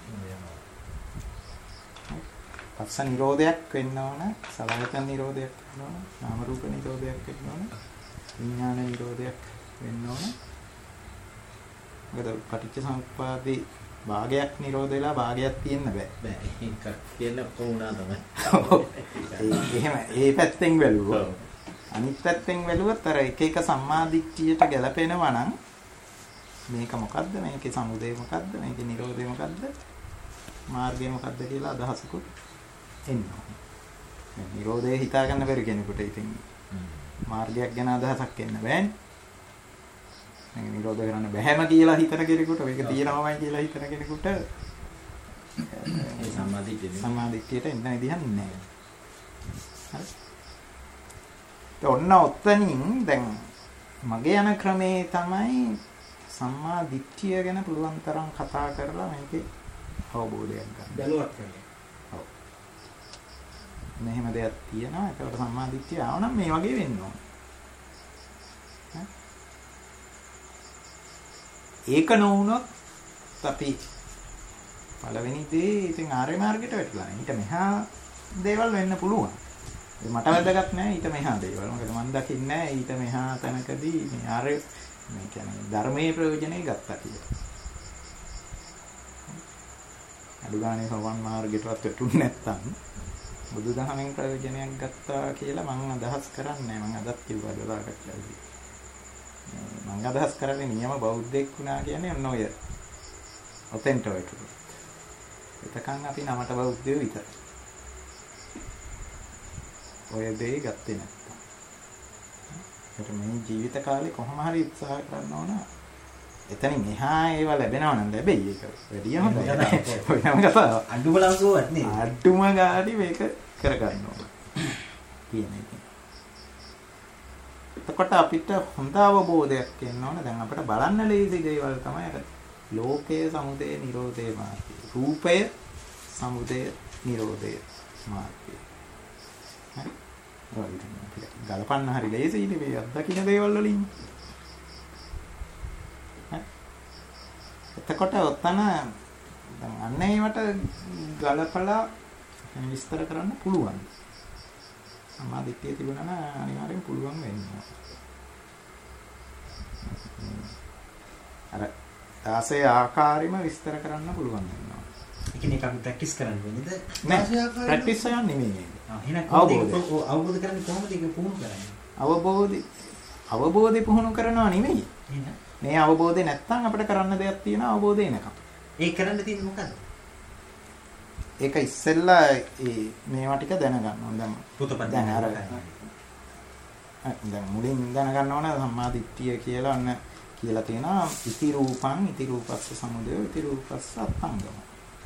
පස්ස නිරෝධයක් වෙන්න ඕන, සලආයතන නිරෝධයක් වෙන්න ඕන, නාම රූප නිරෝධයක් වෙන්න ඕන, විඥාන නිරෝධයක් වෙන්න ඕන. මොකද පටිච්ච සමුප්පාදේ භාගයක් නිරෝධ වෙලා භාගයක් තියෙන්න බෑ. බෑ. ඒක කියන කොහොමද තමයි. එහෙම ඒ පැත්තෙන් බැලුවොත් අනිත් පැත්තෙන් බැලුවොත් අර එක එක සම්මාදිට්ඨියට ගැලපෙනවා නම් මේක මොකද්ද? මේකේ සමුදය මොකද්ද? මේකේ නිරෝධය මොකද්ද? මාර්ගය මොකද්ද කියලා අදහසකුත් එනවා. මේ නිරෝධය හිතා ගන්න බැරි කෙනෙකුට ඉතින් මාර්ගයක් ගැන අදහසක් එන්න බෑනේ. මේක නිරෝධ කරන්න බැහැම කියලා හිතන කෙනෙකුට මේක තියෙනවමයි කියලා හිතන කෙනෙකුට ඒ සම්මාදිට්ඨිය සම්මාදිට්ඨියට එන්න විදිහක් නැහැ. හරි. ඒ ඔන්න ඔතනින් දැන් මගේ යන ක්‍රමේ තමයි සම්මාදිට්ඨිය ගැන පුළුවන් තරම් කතා කරලා මේකේ අවබෝධයක් ගන්න. බැලුවක් කරලා. ඔව්. මෙහෙම දෙයක් තියෙනවා. ඒකට සම්මාදිට්ඨිය ආවනම් මේ වගේ වෙන්න ඕන. ඒක නොවුනොත් අපි පළවෙනි දේ ඉතින් ආර්ය මාර්ගයට වැටලා නැහැ. ඊට මෙහා දේවල් වෙන්න පුළුවන්. මට වැදගත් නෑ ඊට මෙහා දේවල්. මොකද මම දකින්නේ නෑ ඊට මෙහා තැනකදී මේ ආර්ය මේ කියන්නේ ධර්මයේ ප්‍රයෝජනෙ ගත්තා කියලා. අනුගානේ සවන් මාර්ගයටවත් වැටුනේ නැත්තම් බුදුදහමෙන් ප්‍රයෝජනයක් ගත්තා කියලා මම අදහස් කරන්නේ නෑ. මම අදත් කිව්වා දලාකටලාදී. මම අදහස් කරන්නේ නියම බෞද්ධෙක් වුණා කියන්නේ ඔන්න ඔය ඔතෙන්ට වැටුණා. එතකන් අපි නමට බෞද්ධයෝ විතරයි. ඔය දෙය ගත්තේ නැත්තම්. ඒකට මේ ජීවිත කාලේ කොහොම හරි උත්සාහ කරන්න ඕන. එතනින් එහා ඒව ලැබෙනවා නම් ලැබෙයි ඒක. වැඩිය හොඳයි. ඔයම කතාව. අඩුම ලංසුවක් නේ. අඩුම ගාඩි මේක කරගන්න ඕන. කියන එක. එතකොට අපිට හොඳ අවබෝධයක් එන්න ඕන. දැන් අපිට බලන්න ලේසි දේවල් තමයි අර ලෝකයේ සමුදය නිරෝධය මාර්ගය. රූපය සමුදය නිරෝධය මාර්ගය. හරි. ගලපන්න හරි ලේසියි මේ අත්දකින්න දේවල් වලින්. හරි. එතකොට ඔතන දැන් අන්න ඒවට ගලපලා විස්තර කරන්න පුළුවන්. සම්මාදිට්ඨිය තිබුණා නම් අනිවාර්යෙන් පුළුවන් වෙනවා. අර දාසේ ආකාරෙම විස්තර කරන්න පුළුවන් වෙනවා. ඒ කියන්නේ අපි ප්‍රැක්ටිස් කරන්න ඕනේද? නෑ ප්‍රැක්ටිස් කරන්න නෙමෙයි. ආ එහෙනම් අවබෝධ කරන්නේ කොහොමද ඒක පුහුණු කරන්නේ? අවබෝධි අවබෝධි පුහුණු කරනවා නෙමෙයි. එහෙනම් මේ අවබෝධය නැත්තම් අපිට කරන්න දෙයක් තියෙනවා අවබෝධය එනකම්. ඒ කරන්න තියෙන්නේ මොකද්ද? ඒක ඉස්සෙල්ලා මේවා ටික දැනගන්න ඕන. දැන් පුතපත් දැන් අර දැන් මුලින් දැනගන්න ඕන සම්මාදිට්ඨිය කියලා අන්න කියලා තියෙනවා ඉති රූපං ඉති රූපස්ස සමුදය ඉති රූපස්ස අත්ංගම.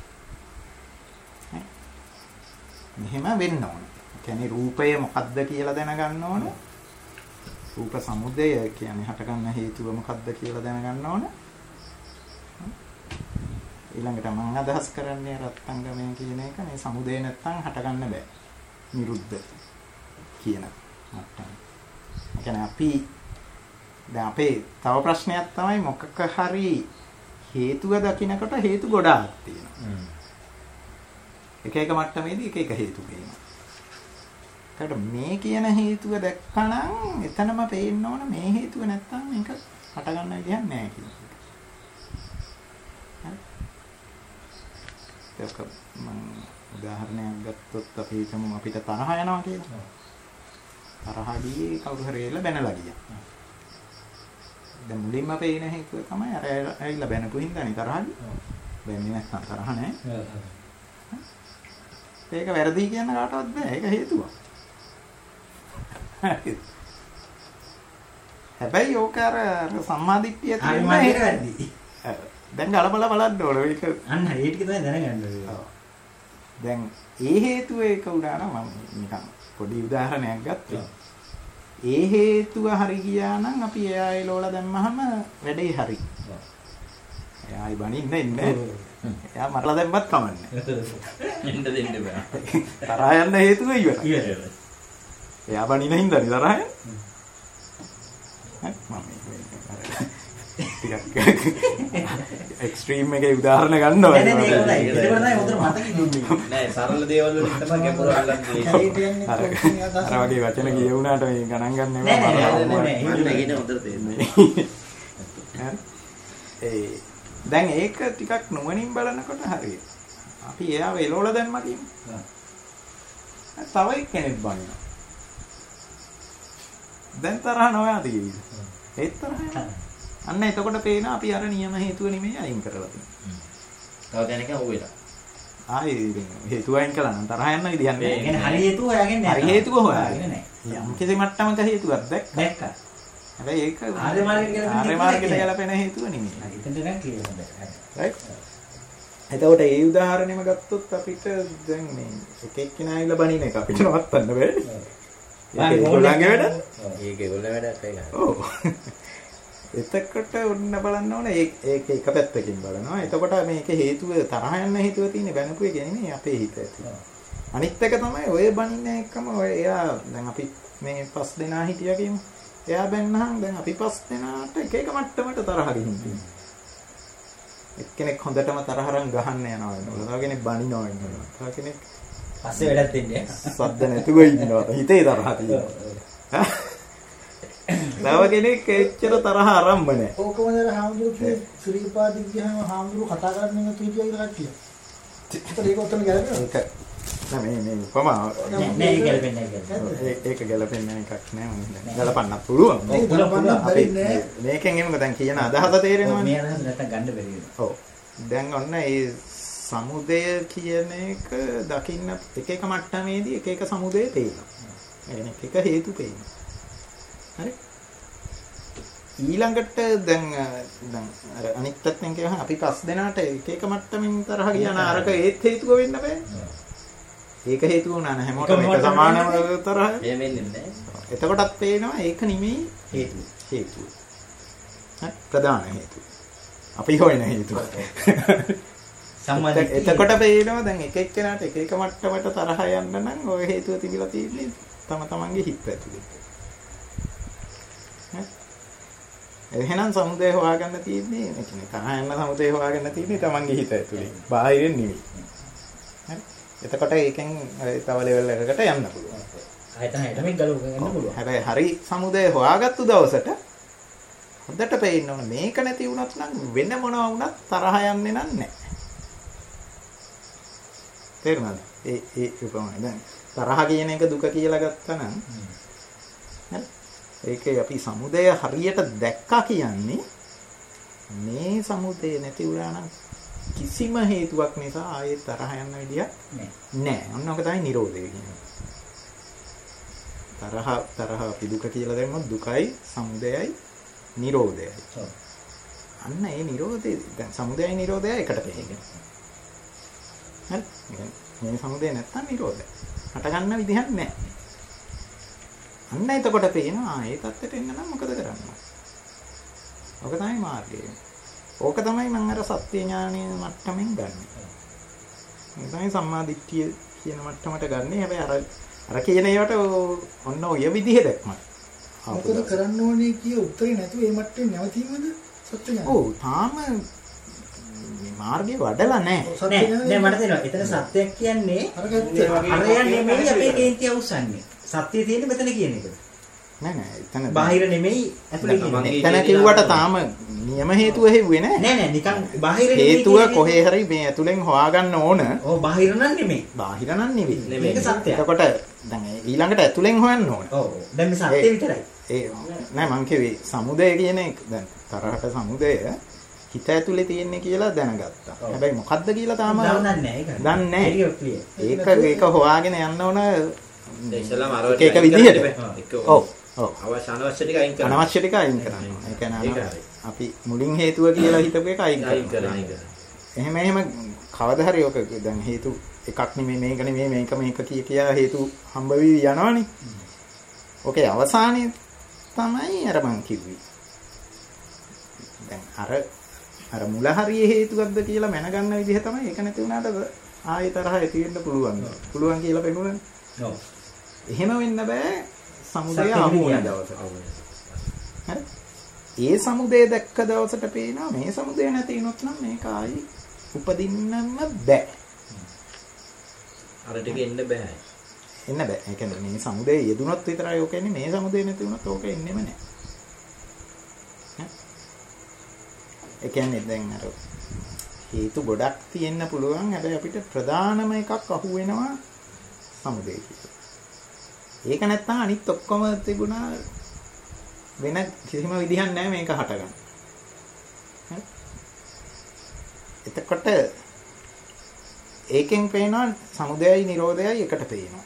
මෙහෙම වෙන්න ඕන. ඒ කියන්නේ රූපය මොකද්ද කියලා දැනගන්න ඕන. රූප සමුදය කියන්නේ හටගන්න හේතුව මොකද්ද කියලා දැනගන්න ඕන. ඊළඟට මම අදහස් කරන්නේ රත්ංගමය කියන එක මේ සමුදය නැත්තම් හටගන්න බෑ. නිරුද්ධ කියන මට්ටම. ඒ කියන්නේ අපි දැන් අපේ තව ප්‍රශ්නයක් තමයි මොකක හරි හේතුව දකින්නකොට හේතු ගොඩාක් තියෙනවා. එක එක මට්ටමේදී එක එක හේතු පේනවා. ඒකට මේ කියන හේතුව දැක්කනම් එතනම පේන්න ඕන මේ හේතුව නැත්තම් මේක හට ගන්න විදිහක් නැහැ කියන එක. හරි. ඒක මම උදාහරණයක් ගත්තොත් අපි හිතමු අපිට තරහ යනවා කියලා. තරහ ගියේ කවුරු හරි එලා බැනලා ගියා. දැන් මුලින්ම පේන හේතුව තමයි අර ඇවිල්ලා බැනපු හින්දානේ තරහ ගියේ. බැන්නේ නැත්නම් තරහ නැහැ. ඒක වැරදි කියන්න කාටවත් බෑ. ඒක හේතුවක්. හැබැයි ඕක අර සම්මාදිට්ඨිය තියෙන ඒක වැරදි. දැන් ගලපලා බලන්න ඕන මේක. අන්න හරි ඒක තමයි දැනගන්න ඕනේ. දැන් ඒ හේතුව ඒක උඩා නම් මම නිකන් පොඩි උදාහරණයක් ගත්තා. ඒ හේතුව හරි ගියා නම් අපි එයා එලෝලා දැම්මහම වැඩේ හරි. එයායි බනින්න ඉන්නේ. එයා මරලා දැම්මත් කමන්නේ. එන්න දෙන්න බෑ. තරහ යන්න හේතුව ඉවරයි. ඉවරයි. එයා බනින්න හින්දා නේ තරහ යන්නේ. මම ටිකක් එක්ස්ට්‍රීම් එකේ උදාහරණ ගන්නවා. නෑ නෑ ඒක නෑ. ඒක තමයි හොඳට මතක ඉන්නේ. නෑ සරල දේවල් වලින් තමයි ගැඹුරු අල්ලන්නේ. අර වගේ වචන කියුණාට මේ ගණන් ගන්න නෑ නෑ එපා. නෑ මම නැගින හොඳට තේරෙන්නේ. ඒ දැන් ඒක ටිකක් නුවණින් බලනකොට හරියට. අපි එයාව එලෝලා දැම්මා කියමු. තව එක්කෙනෙක් බනිනවා. දැන් තරහ නොයා තියෙයිද? ඒත් තරහ යනවා. අන්න එතකොට පේනවා අපි අර නියම හේතුව නෙමෙයි අයින් කරලා තියෙන්නේ. තව දැනක ඔයලා. ආයේ හේතුව අයින් කළා නම් තරහ යන්න විදියක් ඒ නැහැ. කියන්නේ හරි හේතුව හොයාගෙන නෑ. හරි හේතුව හොයාගෙන නෑ. යම් කිසි මට්ටමක හේතුවක් දැක්කා. දැක්කා. හැබැයි ඒක ආර්ය මාර්ගයට ගැලපෙන ආර්ය මාර්ගයට ගැලපෙන හේතුව නෙමෙයි. එතනට නම් ක්ලියර් හොඳයි. රයිට්. එතකොට ඒ උදාහරණයම ගත්තොත් අපිට දැන් මේ එක එක්කිනා ඇවිල්ලා බණින එක අපිට නවත්තන්න බෑ. ඒක ඒගොල්ලන්ගේ වැඩ. ඒක ඒගොල්ලෝ වැඩක් ඒක. ඔව්. එතකොට ඔන්න බලන්න ඕනේ ඒක ඒක එක පැත්තකින් බලනවා. එතකොට මේකේ හේතුව තරහ යන හේතුව තියෙන්නේ බැනපු එක නෙමෙයි අපේ හිත ඇති. අනිත් එක තමයි ඔය බණින්න එකම ඔය එයා දැන් අපි මේ පස් දෙනා හිටියා කියමු. එයා බැන්නාම දැන් අපි පස් දෙනාට එක එක මට්ටමට තරහ ගිහින් තියෙනවා. එක්කෙනෙක් හොඳටම තරහරන් ගහන්න යනවා වෙනවා. තව කෙනෙක් බනිනවා වෙනවා. තව කෙනෙක් පස්සේ වැඩක් දෙන්නේ. සද්ද නැතුව ඉන්නවා. හිතේ තරහ තියෙනවා. තව කෙනෙක් එච්චර තරහ ආරම්භ නැහැ. ඕකම දර හාමුදුරුවෝ ශ්‍රීපාදික ගියාම හාමුදුරුවෝ කතා කරන්නේ නැතුව හිටියා කියලා කට්ටිය. ඒත් ඒක උතන ගැලපෙනවා. ඒක නෑ මේ මේ උපමාව නෑ නෑ ඒක ගැලපෙන්නේ නැහැ. ඒක ගැලපෙන්නේ එකක් නෑ මම හිතන්නේ. ගලපන්නත් පුළුවන්. ඒක ගලපන්න බැරි නෑ. මේකෙන් එමුක දැන් කියන අදහස තේරෙනවනේ. මේ අදහස නැත්තම් ගන්න බැරි වෙනවා. ඔව්. දැන් ඔන්න ඒ සමුදය කියන එක දකින්න එක එක මට්ටමේදී එක එක සමුදය පේනවා. ඒ කියන්නේ එක හේතු පේනවා. හරි. ඊළඟට දැන් දැන් අර අනිත් පැත්තෙන් කියවහම අපි පස් දෙනාට එක එක මට්ටමින් තරහ ගියා නා අරක ඒත් හේතුව වෙන්න බෑ. ඒක හේතුව වුණා නෑ හැමෝටම එක සමානම තරහ. මේ වෙන්නේ නැහැ. එතකොටත් පේනවා ඒක නෙමෙයි හේතුව. හේතුව. හරි ප්‍රධාන හේතුව. අපි හොයන හේතුව. සම්මාදිට එතකොට පේනවා දැන් එක එක්කෙනාට එක එක මට්ටමට තරහ යන්න නම් ওই හේතුව තිබිලා තියෙන්නේ තම තමන්ගේ හිත ඇතුලේ. එහෙනම් සමුදය හොයාගන්න තියෙන්නේ ඒ කියන්නේ තරහ යන සමුදය හොයාගන්න තියෙන්නේ තමන්ගේ හිත ඇතුලේ. බාහිරින් නෙවෙයි. හරි. එතකොට ඒකෙන් තව ලෙවල් එකකට යන්න පුළුවන්. ආයතන හිටම ගලව ගන්න පුළුවන්. හැබැයි හරි සමුදය හොයාගත්තු දවසට හොඳට පේන්න ඕන මේක නැති වුණත් නම් වෙන මොනවා වුණත් තරහ යන්නේ නැහැ. තේරුණාද? ඒ ඒ උපමාව දැන් තරහ කියන එක දුක කියලා ගත්තා නම් හරි ඒකේ අපි සමුදය හරියට දැක්කා කියන්නේ මේ සමුදය නැති වුණා නම් කිසිම හේතුවක් නිසා ආයේ තරහ යන විදියක් නැහැ. ඔන්න ඔක තමයි නිරෝධය කියන්නේ. තරහ තරහ අපි දුක කියලා දැම්මොත් දුකයි සමුදයයි නිරෝධයයි. අන්න ඒ නිරෝධය දැන් සමුදයයි නිරෝධයයි එකට පෙහෙන්නේ. හරි. මේ සමුදය නැත්තම් නිරෝධය. හට ගන්න විදිහක් නැහැ. අන්න එතකොට පේනවා ඒ தත්තට එන්න නම් මොකද කරන්නේ? ඔක තමයි මාර්ගය. ඕක තමයි මම අර සත්‍ය ඥානීය මට්ටමින් ගන්න. මේ තමයි සම්මා දිට්ඨිය කියන මට්ටමට ගන්න. හැබැයි අර අර කියන ඒවට ඔන්න ඔය විදිහ දැක්මයි. මොකද කරන්න ඕනේ කිය උත්තරේ නැතුව මේ මට්ටමේ නැවතීමද සත්‍ය ඥානය. ඔව් තාම මේ මාර්ගේ වඩලා නැහැ. නෑ නෑ මට තේරෙනවා. එතන සත්‍යයක් කියන්නේ අර ගැත්තේ අර යන්නේ නෙමෙයි අපේ කේන්තිය උස්සන්නේ. සත්‍යය තියෙන්නේ මෙතන කියන එක. නෑ නෑ එතන බාහිර නෙමෙයි ඇතුලේ කියන්නේ. එතන කිව්වට තාම නියම හේතුව හෙව්වේ නෑ. නෑ නෑ නිකන් බාහිර නෙමෙයි. හේතුව කොහේ හරි මේ ඇතුලෙන් හොයාගන්න ඕන. ඔව් බාහිර නම් නෙමෙයි. බාහිර නම් නෙවෙයි. මේක සත්‍යයක්. එතකොට දැන් ඊළඟට ඇතුලෙන් හොයන්න ඕන. ඔව්. දැන් මේ සත්‍ය විතරයි. ඒ නෑ මං කිව්වේ සමුදය කියන එක දැන් තරහට සමුදය හිත ඇතුලේ තියෙන්නේ කියලා දැනගත්තා. හැබැයි මොකද්ද කියලා තාම දන්නේ නැහැ ඒක. දන්නේ නැහැ. ඒක ඒක හොයාගෙන යන්න ඕන ඉස්සෙල්ලාම අර ඒක විදිහට. ඔව්. ඔව්. අවශ්‍ය අනවශ්‍ය ටික අයින් කරන්න. අනවශ්‍ය ටික අයින් කරන්න. ඒ කියන්නේ අපි මුලින් හේතුව කියලා හිතපු එක අයින් කරනවා. එහෙම එහෙම කවදා හරි ඔක දැන් හේතු එකක් නෙමෙයි මේක නෙමෙයි මේක මේක කිය කියා හේතු හම්බ වෙවි යනවනේ. ඔකේ අවසානයේ තමයි අර මං කිව්වේ. දැන් අර අර මුල හරිය හේතුවක්ද කියලා මැනගන්න විදිහ තමයි ඒක නැති වුණාට ආයෙ තරහ ඇති වෙන්න පුළුවන්. පුළුවන් කියලා පෙනුනනේ. ඔව්. එහෙම වෙන්න බෑ සමුදය අහු වෙන දවසට. හරි. ඒ සමුදය දැක්ක දවසට පේනවා මේ සමුදය නැති වුණොත් නම් මේක ආයි උපදින්නම බෑ. අර ටික එන්න බෑ. එන්න බෑ. ඒ කියන්නේ මේ සමුදය යෙදුනොත් විතරයි ඕක එන්නේ. මේ සමුදය නැති වුණොත් ඕක එන්නෙම නෑ. ඒ කියන්නේ දැන් අර හේතු ගොඩක් තියෙන්න පුළුවන්. හැබැයි අපිට ප්‍රධානම එකක් අහු වෙනවා සමුදය කියලා. ඒක නැත්තම් අනිත් ඔක්කොම තිබුණා වෙන කිසිම විදිහක් නැහැ මේක හටගන්න. හරි. එතකොට ඒකෙන් පේනවා සමුදයයි නිරෝධයයි එකට පේනවා.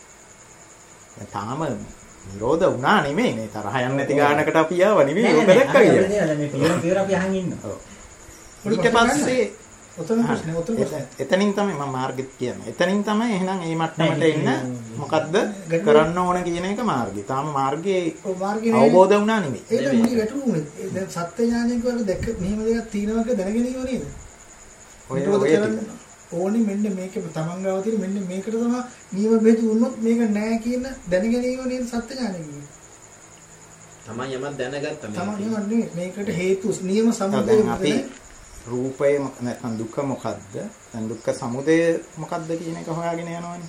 තාම නිරෝධ වුණා නෙමෙයි මේ තරහ යන්නේ නැති ගානකට අපි ආව නෙමෙයි ඔබ දැක්කා කියලා. මේ පියවර පියවර අපි අහන් ඉන්නවා. ඔව්. ඊට පස්සේ ඔතන ප්‍රශ්නේ ඔතන ප්‍රශ්නේ. එතනින් තමයි මම මාර්ගෙත් කියන්නේ. එතනින් තමයි එහෙනම් මේ මට්ටමට එන්න මොකද්ද කරන්න ඕන කියන එක මාර්ගය. තාම මාර්ගයේ අවබෝධ වුණා නෙමෙයි. ඒක මුලි වැටුනේ. දැන් සත්‍ය ඥානයෙන් කරලා දැක්ක මෙහෙම දෙයක් තියෙනවා කියලා දැනගෙන ඉව නේද? ඔය ඕනි මෙන්න මේක තමන් ගාව තියෙන මෙන්න මේකට තමයි නියම බෙහෙත් වුණොත් මේක නෑ කියන දැනගෙන ඉව නේද සත්‍ය ඥානය කියන්නේ. තමන් යමක් දැනගත්තා මේ. තමන් යමක් නෙමෙයි මේකට හේතු නියම සමුදය අපි රූපය නැත්නම් දුක්ඛ මොකද්ද? දැන් දුක්ඛ සමුදය මොකද්ද කියන එක හොයාගෙන යනවනේ.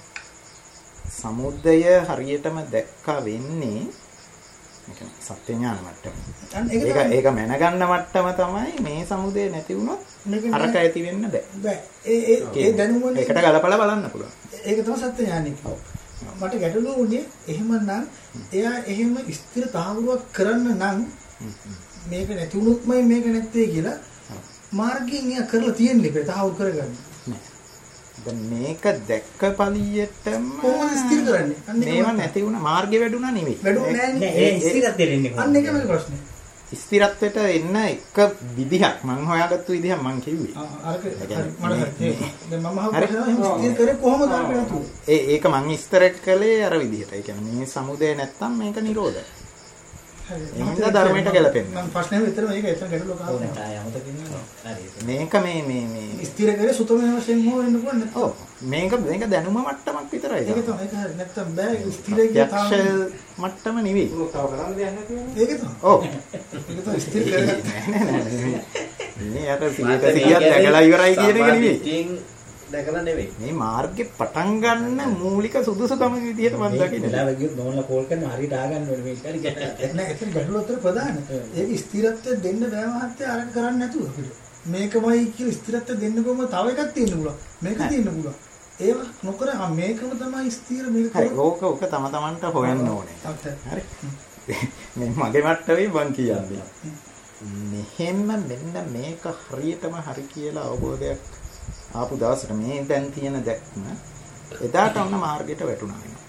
සමුදය හරියටම දැක්කා වෙන්නේ ඒ කියන්නේ සත්‍ය ඥාන මට්ටම. ඒක ඒක මැනගන්න මට්ටම තමයි මේ සමුදය නැති වුණොත් අරක ඇති වෙන්න බෑ. බෑ. ඒ ඒ ඒ දැනුමනේ ඒකට ගලපලා බලන්න පුළුවන්. ඒක තමයි සත්‍ය ඥානය. මට ගැටලුව උනේ එහෙමනම් එයා එහෙම ස්ථිර තාවුරුවක් කරන්න නම් මේක නැති වුණොත්මයි මේක නැත්තේ කියලා මාර්ගයෙන් එයා කරලා තියෙන්නේ බෑ තාවුරු කරගන්න. නෑ. දැන් මේක දැක්ක පළියටම කොහොමද ස්ථිර කරන්නේ? මේවා නැති වුණා මාර්ගෙ වැඩුණා නෙවෙයි. වැඩුණා නෑනේ. ඒ ස්ථිරත්වයට එන්නේ කොහොමද? අන්න ඒකමයි ප්‍රශ්නේ. ස්ථිරත්වයට එන්න එක විදිහක් මම හොයාගත්තු විදිහක් මම කිව්වේ. අරක මට දැන් මම අහුවෙලා එහෙම ස්ථිර කරේ කොහොමද අරක නතු? ඒ ඒක මම විස්තර කළේ අර විදිහට. ඒ කියන්නේ මේ සමුදය නැත්තම් මේක නිරෝධයි. එහෙනම් ධර්මයට ගැලපෙන්නේ. මම ප්‍රශ්නේ විතර මේක එතන ගැටලුවක් ආවා. මේක මේ මේ මේ ස්ථිර කරේ සුතමේ වශයෙන් හෝ වෙන්න පුළුවන් නැත්නම්. ඔව්. මේක මේක දැනුම මට්ටමක් විතරයි. ඒක තමයි ඒක හරි. නැත්තම් බෑ ස්ථිර කියලා තාම මට්ටම නෙවෙයි. ඒක කරන්න දෙයක් නැති වෙනවා. ඒක තමයි. ඔව්. ඒක තමයි ස්ථිර කරේ. නෑ නෑ නෑ. මේ අර සියයට සියයක් දැකලා ඉවරයි කියන එක නෙවෙයි. දැකලා නෙවෙයි. මේ මාර්ගේ පටන් ගන්න මූලික සුදුසුකම විදිහට මම දකින්නේ. වෙලාව ගියොත් නෝනලා කෝල් කරන හරියට ආගන්න ඕනේ මේක හරි ගැට. නෑ එතන ගැටලුව අතර ප්‍රධාන. ඒක ස්ථිරත්වය දෙන්න බෑ මහත්තයා අරක කරන්නේ නැතුව අපිට. මේකමයි කියලා ස්ථිරත්වය දෙන්න කොහොම තව එකක් තියෙන්න පුළුවන්. මේක තියෙන්න පුළුවන්. ඒව නොකර මේකම තමයි ස්ථිර මේක හරි ඕක ඕක තම තමන්ට හොයන්න ඕනේ. හරි. මේ මගේ මට්ටමේ මං කියන්නේ. මෙහෙම මෙන්න මේක හරියටම හරි කියලා අවබෝධයක් ආපු දවසට මේ දැන් තියෙන දැක්ම එදාට ඔන්න මාර්ගයට වැටුණා වෙනවා.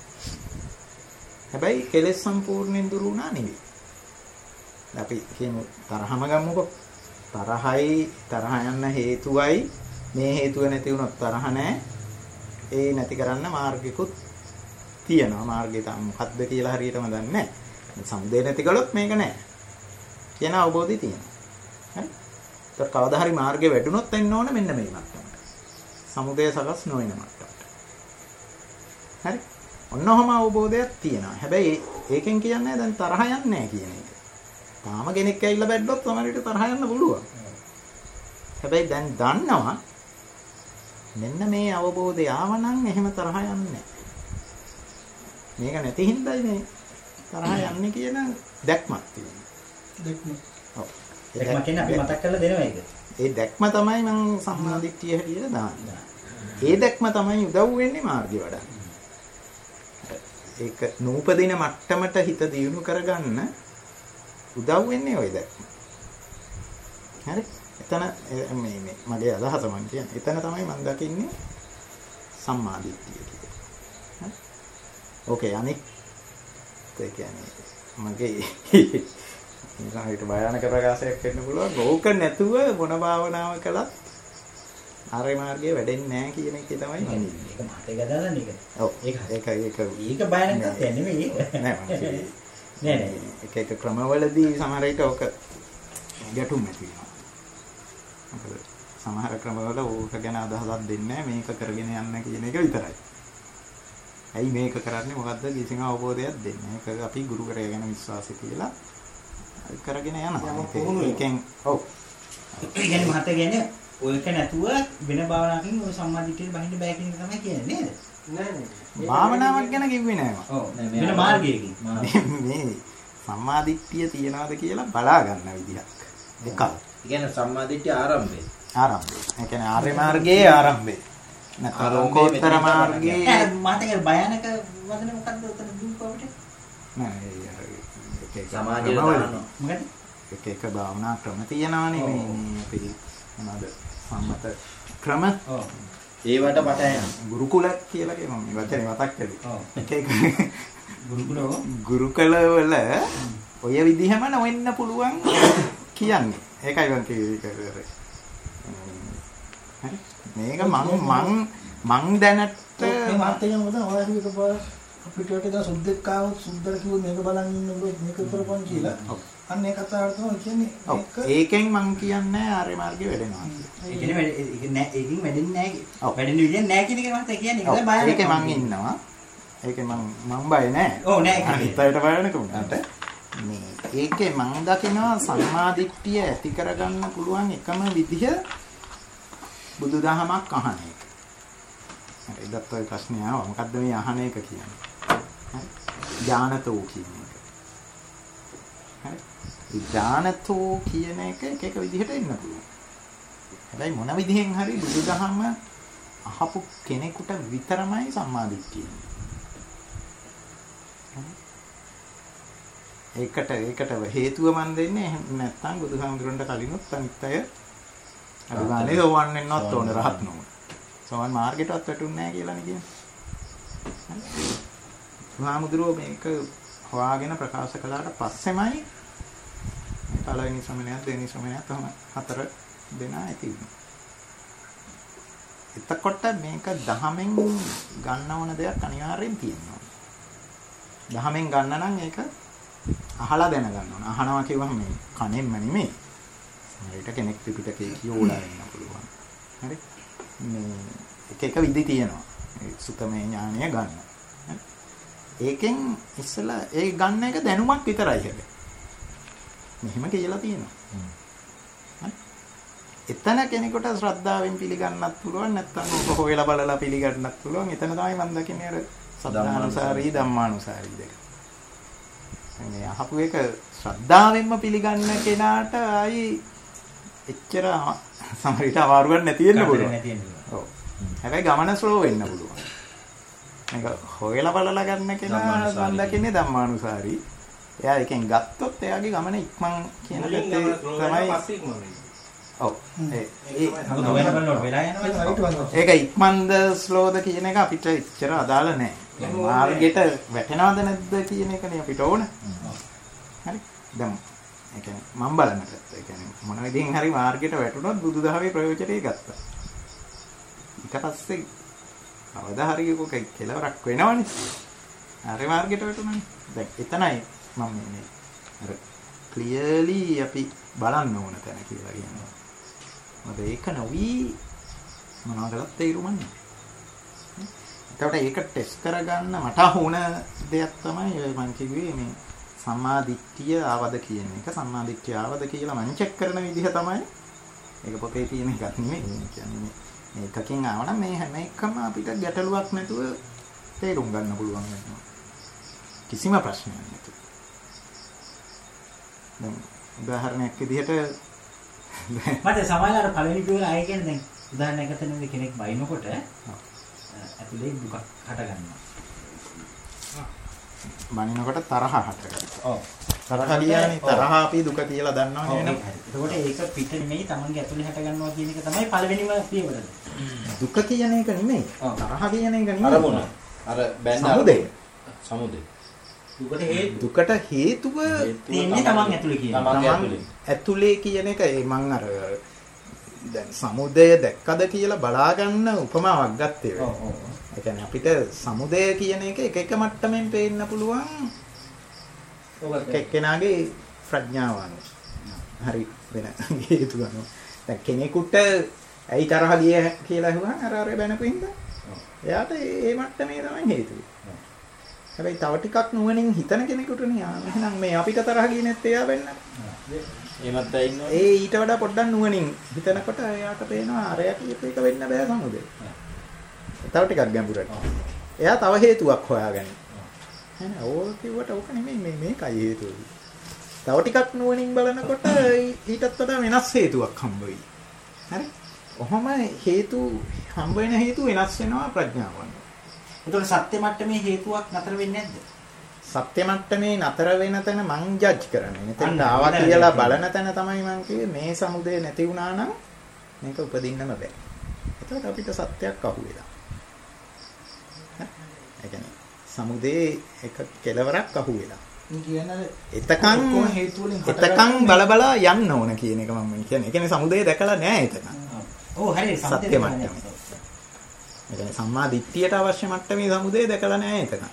හැබැයි කෙලෙස් සම්පූර්ණයෙන් දුරු වුණා නෙවෙයි. අපි කියමු තරහම ගමුකෝ. තරහයි තරහ යන්න හේතුවයි මේ හේතුව නැති වුණොත් තරහ නැහැ. ඒ නැති කරන්න මාර්ගිකුත් තියෙනවා. මාර්ගය තමයි මොකද්ද කියලා හරියටම දන්නේ නැහැ. සමුදය නැති කළොත් මේක නැහැ. කියන අවබෝධය තියෙනවා. හරි? ඒත් කවදා හරි මාර්ගේ වැටුණොත් එන්න ඕන මෙන්න මේ මට්ටමට. සමුදය සකස් නොවන මට්ටමට. හරි? ඔන්නෝම අවබෝධයක් තියෙනවා. හැබැයි ඒකෙන් කියන්නේ දැන් තරහ යන්නේ නැහැ කියන එක. තාම කෙනෙක් ඇවිල්ලා බැද්දොත් සමහරවිට තරහ යන්න පුළුවන්. හැබැයි දැන් දන්නවා මෙන්න මේ අවබෝධය ආවනම් එහෙම තරහ යන්නේ නැහැ. මේක නැති හින්දායි මේ තරහ යන්නේ කියන දැක්මක් තියෙනවා. දැක්ම. ඔව්. දැක්ම කියන්නේ අපි මතක් කරලා දෙනවා ඒක. ඒ දැක්ම තමයි මම සම්මාදිට්ඨිය හැටියට දාන්නේ. ඒ දැක්ම තමයි උදව් වෙන්නේ මාර්ගය වඩන්න. ඒක නූපදින මට්ටමට හිත දියුණු කරගන්න උදව් වෙන්නේ ওই දැක්ම. හරි? එතන මේ මේ මගේ අදහස මම කියන්නේ. එතන තමයි මම දකින්නේ සම්මාදිට්ඨිය කියලා. හරි? ඕකේ අනික් ඒ කියන්නේ මගේ ඊළඟට භයානක ප්‍රකාශයක් වෙන්න පුළුවන්. ඕක නැතුව මොන භාවනාව කළත් ආර්ය මාර්ගයේ වැඩෙන්නේ නැහැ කියන එකේ තමයි මම ඉන්නේ. ඒක මතක ගදාගන්න එක. ඔව්. ඒක ඒක ඒක ඒක භයානක තත්ත්වයක් නෙමෙයි. නෑ මම නෑ නෑ. එක එක ක්‍රමවලදී සමහර විට ඕක ගැටුම් ඇති වෙනවා. මොකද සමහර ක්‍රමවල ඕක ගැන අදහසක් දෙන්නේ නැහැ මේක කරගෙන යන්න කියන එක විතරයි. ඇයි මේක කරන්නේ මොකද්ද කිසිම අවබෝධයක් දෙන්නේ නැහැ. ඒක අපි ගුරුවරයා ගැන විශ්වාසය කියලා කරගෙන යනවා. ඒකෙන් ඔව්. ඒ කියන්නේ මහත කියන්නේ ඔයක නැතුව වෙන භාවනාවකින් ඔය සම්මාදිටියට බහින්න බෑ කියන එක තමයි කියන්නේ නේද? නෑ නෑ. භාවනාවක් ගැන කිව්වේ නෑ මම. ඔව් වෙන මාර්ගයකින්. මේ සම්මාදිට්ඨිය තියනවාද කියලා බලා ගන්න විදිහක්. එකක්. ඒ කියන්නේ සම්මාදිට්ඨිය ආරම්භය. ආරම්භය. ඒ කියන්නේ ආර්ය මාර්ගයේ ආරම්භය. නැත්නම් ලෝකෝත්තර මාර්ගයේ මට ඒක භයානක වදන මොකද්ද උතන දුක්වට? නෑ ඒක ඒක සමාජයේ දානවා. මොකද? එක එක භාවනා ක්‍රම තියෙනවානේ මේ මේ අපි මොනවද සම්මත ක්‍රම. ඔව්. ඒවට පට යන ගුරුකුල කියලා කියනවා මේ වචනේ මතක් කළේ. ඔව්. එක එක ගුරුකුලෝ ගුරුකුල වල ඔය විදිහම නොවෙන්න පුළුවන් කියන්නේ. ඒකයි මම කිව්වේ. හරි. මේක මං මං මං දැනට මේ මාතේ මොකද ඔයාලා එකපාර අපිට වටේ සුද්දෙක් ආවොත් සුද්දර කිව්වොත් මේක බලන් ඉන්න ඔබ මේක කරපන් කියලා. අන්න ඒ කතාවට තමයි කියන්නේ මේක. ඒකෙන් මං කියන්නේ ආර්ය මාර්ගය වැඩෙනවා කියලා. ඒ කියන්නේ වැඩ ඒක නෑ ඒකින් වැඩෙන්නේ නෑ. වැඩෙන විදියක් නෑ කියන එක මම කියන්නේ. ඒකයි බයයි. ඒකේ මං ඉන්නවා. ඒකේ මං මං බය නෑ. ඔව් නෑ. අනිත් අයට බය නැකුණාට මේ ඒකේ මං දකිනවා සම්මාදිට්ඨිය ඇති කරගන්න පුළුවන් එකම විදිහ බුදුදහමක් අහන එක. හරි ඒකත් ඔය ප්‍රශ්නේ ආවා. මොකද්ද මේ අහන එක කියන්නේ? හරි. ඥානතෝ කියන එක. හරි. ඥානතෝ කියන එක එක එක විදිහට එන්න පුළුවන්. හැබැයි මොන විදිහෙන් හරි බුදුදහම අහපු කෙනෙකුට විතරමයි සම්මාදිට්ඨිය. ඒකට ඒකට හේතුව මන් දෙන්නේ නැත්නම් බුදුහාමුදුරන්ට කලිනුත් අනිත් අය අර ගානේ සෝවන් වෙන්නවත් ඕන රහත් නෝන. සෝවන් මාර්ගයටවත් වැටුන්නේ නැහැ කියලානේ කියන්නේ. බුදුහාමුදුරුවෝ මේක හොයාගෙන ප්‍රකාශ කළාට පස්සෙමයි පළවෙනි ශ්‍රමණයත් දෙවෙනි ශ්‍රමණයත් තම හතර දෙනා ඇති වුණා. එතකොට මේක දහමෙන් ගන්න ඕන දෙයක් අනිවාර්යෙන් තියෙනවා. දහමෙන් ගන්න නම් ඒක අහලා දැනගන්න ඕන. අහනවා කියවම මේ කනෙන්ම නෙමෙයි. ඒකට කෙනෙක් ත්‍රිපිටකේ කියෝලා වෙන්න පුළුවන්. හරි? මේ එක එක විදි තියෙනවා. ඒ සුතමේ ඥානය ගන්න. ඒකෙන් ඉස්සලා ඒ ගන්න එක දැනුමක් විතරයි හැබැයි. මෙහෙම කියලා තියෙනවා. හරි? එතන කෙනෙකුට ශ්‍රද්ධාවෙන් පිළිගන්නත් පුළුවන් නැත්නම් ඔක හොයලා බලලා පිළිගන්නත් පුළුවන්. එතන තමයි මම දකින්නේ අර සද්ධානුසාරී ධම්මානුසාරී දෙක. මේ අහපු එක ශ්‍රද්ධාවෙන්ම පිළිගන්න කෙනාට ආයි එච්චර සමහරවිට අමාරුවක් නැති වෙන්න පුළුවන්. ඔව්. හැබැයි ගමන ස්ලෝ වෙන්න පුළුවන්. මේක හොයලා බලලා ගන්න කෙනා මම දකින්නේ ධම්මානුසාරී. එයා එකෙන් ගත්තොත් එයාගේ ගමන ඉක්මන් කියන පැත්තේ තමයි. ඔව්. ඒ ඒක ඉක්මන්ද ස්ලෝද කියන එක අපිට ඉච්චර අදාළ නැහැ. මාර්ගයට වැටෙනවද නැද්ද කියන එකනේ අපිට ඕන. හරි. දැන් ඒ කියන්නේ මම බලන පැත්ත. ඒ කියන්නේ මොන විදිහෙන් හරි මාර්ගයට වැටුණොත් බුදුදහමේ ප්‍රයෝජනෙ ගත්තා. ඊට පස්සේ අවදා හරි කොක කෙලවරක් වෙනවනේ. හරි මාර්ගයට වැටුණානේ. දැන් එතනයි මම මේ අර ක්ලියර්ලි අපි බලන්න ඕන තැන කියලා කියනවා. මොකද ඒක නොවි මොනවාටවත් තේරුම් නැහැ. ඒකට ඒක ටෙස්ට් කරගන්න මට ඕන දෙයක් තමයි ඔය මං කිව්වේ මේ සම්මා දිට්ඨිය ආවද කියන එක. සම්මා දිට්ඨිය ආවද කියලා මං චෙක් කරන විදිහ තමයි. ඒක පොතේ තියෙන එකක් නෙමෙයි. කියන්නේ මේකකින් ආවනම් මේ හැම එකම අපිට ගැටලුවක් නැතුව තේරුම් ගන්න පුළුවන් වෙනවා. කිසිම ප්‍රශ්නයක් නැතුව. දැන් උදාහරණයක් විදිහට මට සමහරවල් පළවෙනි පියවර ආයෙ කියන්නේ දැන් උදාහරණයක් ගත්තොත් කෙනෙක් බයිනකොට ඇතුලේ දුක හට ගන්නවා. බනිනකොට තරහ හට ගන්නවා. ඔව්. තරහ කියන්නේ තරහ අපි දුක කියලා දන්නව නේද? එතකොට ඒක පිට නෙමෙයි තමන්ගේ ඇතුලේ හට ගන්නවා කියන එක තමයි පළවෙනිම පියවර. දුක කියන එක නෙමෙයි. තරහ කියන එක නෙමෙයි. අරමුණ. අර බැන්න සමුදය. සමුදය. දුකට හේතු දුකට හේතුව තියෙන්නේ තමන් ඇතුලේ කියන. තමන් ඇතුලේ කියන එක ඒ මං අර දැන් සමුදය දැක්කද කියලා බලා ගන්න උපමාවක් ගත්තේ වෙයි. ඔව් ඔව්. ඒ කියන්නේ අපිට සමුදය කියන එක එක එක මට්ටමින් පේන්න පුළුවන්. ඔක එක්කෙනාගේ ප්‍රඥාව අනුව. හරි වෙන හේතු ගන්නවා. දැන් කෙනෙකුට ඇයි තරහ ගිය කියලා අහුවා අර අර බැනපින්ද? එයාට ඒ මට්ටමේ තමයි හේතුව. හැබැයි තව ටිකක් නුවණින් හිතන කෙනෙකුටනේ ආ එහෙනම් මේ අපිට තරහ ගියේ නැත්te එයා වෙන්න. එහෙමත් ඇයි ඉන්නවනේ. ඒ ඊට වඩා පොඩ්ඩක් නුවණින් හිතනකොට එයාට පේනවා අරයා කියපු එක වෙන්න බෑ සමුදය. තව ටිකක් ගැඹුරට. එයා තව හේතුවක් හොයාගන්න. එහෙනම් ඕක කිව්වට ඕක නෙමෙයි මේ මේකයි හේතුව. තව ටිකක් නුවණින් බලනකොට ඊටත් වඩා වෙනස් හේතුවක් හම්බ වෙයි. හරි? කොහොම හේතු හම්බ වෙන හේතු වෙනස් වෙනවා ප්‍රඥාවෙන්. එතකොට සත්‍ය මට්ටමේ හේතුවක් නතර වෙන්නේ නැද්ද? සත්‍ය මට්ටමේ නතර වෙන තැන මං ජජ් කරන්නේ. මෙතෙන්ට ආවා කියලා බලන තැන තමයි මං කිව්වේ මේ සමුදය නැති වුණා නම් මේක උපදින්නම බෑ. එතකොට අපිට සත්‍යයක් අහුවෙලා. ඒ කියන්නේ සමුදේ එක කෙලවරක් අහුවෙලා. මේ කියන්නේ එතකන් හේතු වලින් එතකන් බල බල යන්න ඕන කියන එක මම කියන්නේ. ඒ කියන්නේ සමුදේ දැකලා නෑ එතකන්. ඔව් හරි සත්‍ය මට්ටමේ. ඒ කියන්නේ සම්මා දිට්ඨියට අවශ්‍ය මට්ටමේ සමුදේ දැකලා නෑ එතකන්.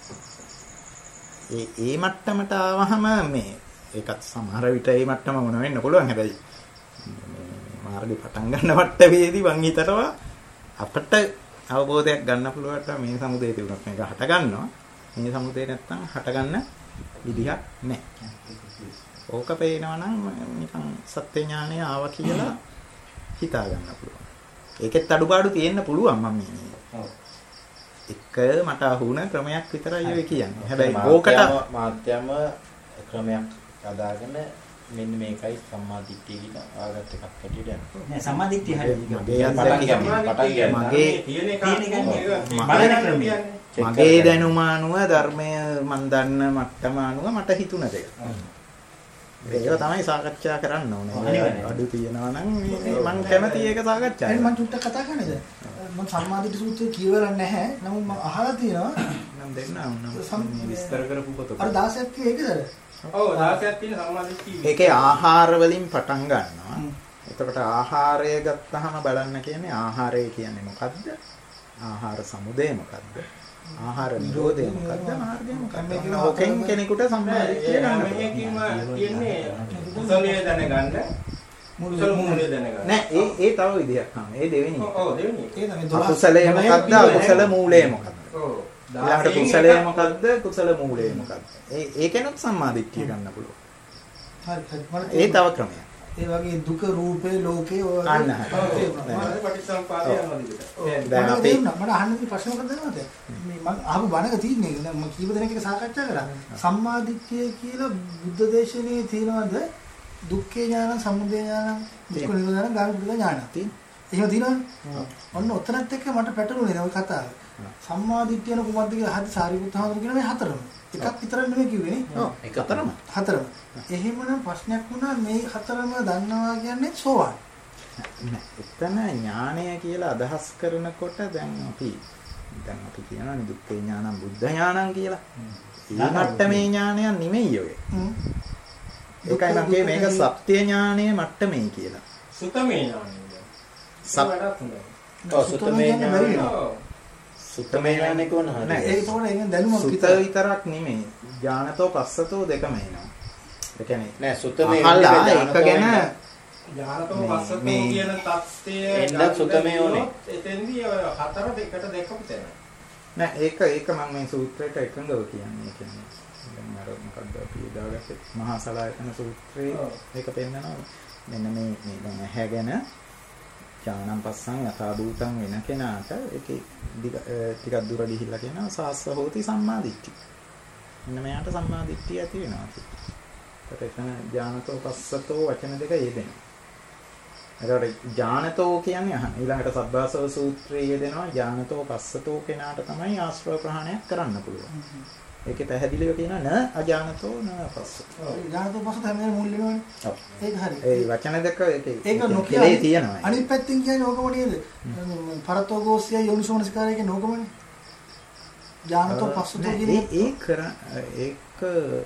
ඒ ඒ මට්ටමට ආවහම මේ ඒකත් සමහර විට ඒ මට්ටම මොන වෙන්න පුළුවන්. හැබැයි මේ මාර්ගේ පටන් ගන්න මට්ටමේදී මං හිතනවා අපිට අවබෝධයක් ගන්න පුළුවන් මේ සමුදේ තිබුණත් මේක හට ගන්නවා. මේ සමුදේ නැත්තම් හට ගන්න විදිහක් නැහැ. ඕක පේනවා නම් නිකන් සත්‍ය ඥානය ආවා කියලා හිතා ගන්න පුළුවන්. ඒකෙත් අඩුපාඩු තියෙන්න පුළුවන් මම මේ. ඔව්. එක මට අහුණ ක්‍රමයක් විතරයි ඔය කියන්නේ. හැබැයි ඕකට මාත්‍යම ක්‍රමයක් අදාගෙන මෙන්න මේකයි සම්මාදිට්ඨිය කියන ආගත් එකක් හැටියට යනවා. නෑ සම්මාදිට්ඨිය හරියට මගේ මගේ දැනුම අනුව ධර්මය මන් දන්න මට්ටම අනුව මට හිතුණ දෙයක්. ඒක තමයි සාකච්ඡා කරන්න ඕනේ. අඩු තියනවා නම් මම කැමති ඒක සාකච්ඡා කරන්න. මම චුට්ටක් කතා කරන්නද? මම සම්මාදිට සූත්‍රය කියවලා නැහැ. නමුත් මම අහලා තියෙනවා. නම් දෙන්න නම් විස්තර කරපු පොත. අර දාසයක් කියේ ඒකද? ඔව් දාසයක් තියෙන සම්මාදිට්ඨිය. ඒකේ ආහාර වලින් පටන් ගන්නවා. එතකොට ආහාරය ගත්තාම බලන්න කියන්නේ ආහාරය කියන්නේ මොකද්ද? ආහාර සමුදය මොකද්ද? ආහාර නිරෝධය මොකද්ද? මාර්ගය මොකක්ද? ඕකෙන් කෙනෙකුට සම්මාදිට්ඨිය ගන්න පුළුවන්. කියන්නේ කුසලයේ දැනගන්න මුසල මූලයේ දැනගන්න. නෑ ඒ ඒ තව විදියක් තමයි. ඒ දෙවෙනි. ඔව් දෙවෙනි. ඒ තමයි කුසලයේ මොකද්ද? අකුසල මූලය මොකද්ද? ඔව්. ඊළඟට කුසලයේ මොකද්ද? කුසල මූලය මොකද්ද? ඒ ඒකෙනුත් සම්මාදිට්ඨිය ගන්න පුළුවන්. හරි හරි. ඒ තව ක්‍රමයක්. ඒ වගේ දුක රූපේ ලෝකේ ඔය අන්න හරි. මාර්ග පටිච්චසමුප්පාදය යනවා දිගට. දැන් අපි මට අහන්න තියෙන ප්‍රශ්න මොකක්ද දන්නවද? මේ මම අහපු බණක තියෙන්නේ දැන් මම කීප දෙනෙක් එක සාකච්ඡා කරා. සම්මාදිට්ඨිය කියලා බුද්ධ දේශනේ තියෙනවද? දුක්ඛේ ඥාන, සමුදය ඥාන, දුක්ඛ නිරෝධ ඥාන, ගාමිණී ඥාන. එහෙම තියෙනවද? ඔන්න ඔතනත් එක්ක මට පැටළුනේ නේද ඔය කතාව. සම්මාදිට්ඨියන කුමක්ද කියලා හරි සාරිපුත්ත හාමුදුරුවෝ කියන මේ හතරම. එකක් විතර නෙමෙයි කිව්වේ නේ. ඔව් ඒක හතරම. හතරම. එහෙමනම් ප්‍රශ්නයක් වුණා මේ හතරම දන්නවා කියන්නේ සෝවාන්. එතන ඥානය කියලා අදහස් කරනකොට දැන් අපි දැන් අපි කියනවානේ දුක්ඛ ඥානං බුද්ධ ඥානං කියලා. ඒ මට්ටමේ ඥානයක් නෙමෙයි ඔය. ඒකයි මම කියේ මේක සත්‍ය ඥානයේ මට්ටමේ කියලා. සුතමේ ඥානය. ඔව් සුතමේ ඥානය. සුතමේ ඥානය කොහොමද? නෑ ඒක තමයි එහෙනම් දැනුමක් සුත විතරක් නෙමෙයි. ඥානතෝ පස්සතෝ දෙකම එනවා. ඒ කියන්නේ නෑ සුතමේ අහලා ඒක ගැන ඥානතම පස්සතෝ කියන தත්ත්වය එන්න සුතමේ ඕනේ. එතෙන්දී ඔය හතර දෙකට දෙකම තැන. නෑ ඒක ඒක මම මේ සූත්‍රයට එකඟව කියන්නේ. ඒ කියන්නේ දැන් අර මොකක්ද අපි දාගත්තේ මහා සලායතන සූත්‍රයේ ඒක පෙන්නනවා. මෙන්න මේ මේ දැන් ඇහැගෙන ඥානං පස්සං යථා භූතං වෙන කෙනාට ඒකේ ටිකක් දුර ගිහිල්ලා කියනවා සාස්ස හෝති සම්මාදිට්ඨි. මෙන්න මෙයාට සම්මාදිට්ඨිය ඇති වෙනවා. ඒකට එතන ඥානතෝ පස්සතෝ වචන දෙක යෙදෙනවා. ඒකට ඥානතෝ කියන්නේ අහන. ඊළඟට සබ්බාසව සූත්‍රයේ යෙදෙනවා ඥානතෝ පස්සතෝ කෙනාට තමයි ආශ්‍රව ප්‍රහාණයක් කරන්න පුළුවන්. ඒකේ පැහැදිලිව කියනවා න අඥානතෝ න පස්සතෝ. ඔව් ඥානතෝ පස්සතෝ හැමෝම මුල් වෙනවනේ. ඔව්. ඒක හරි. ඒ වචන දෙක ඒකේ ඒක නොකියලා තියෙනවා. අනිත් පැත්තෙන් කියන්නේ ඕකම නේද? පරතෝ ගෝස්සිය යෝනිසෝමනසිකාරය කියන්නේ ඕකමනේ. ඥානතෝ පස්සතෝ කියන්නේ ඒ කර ඒක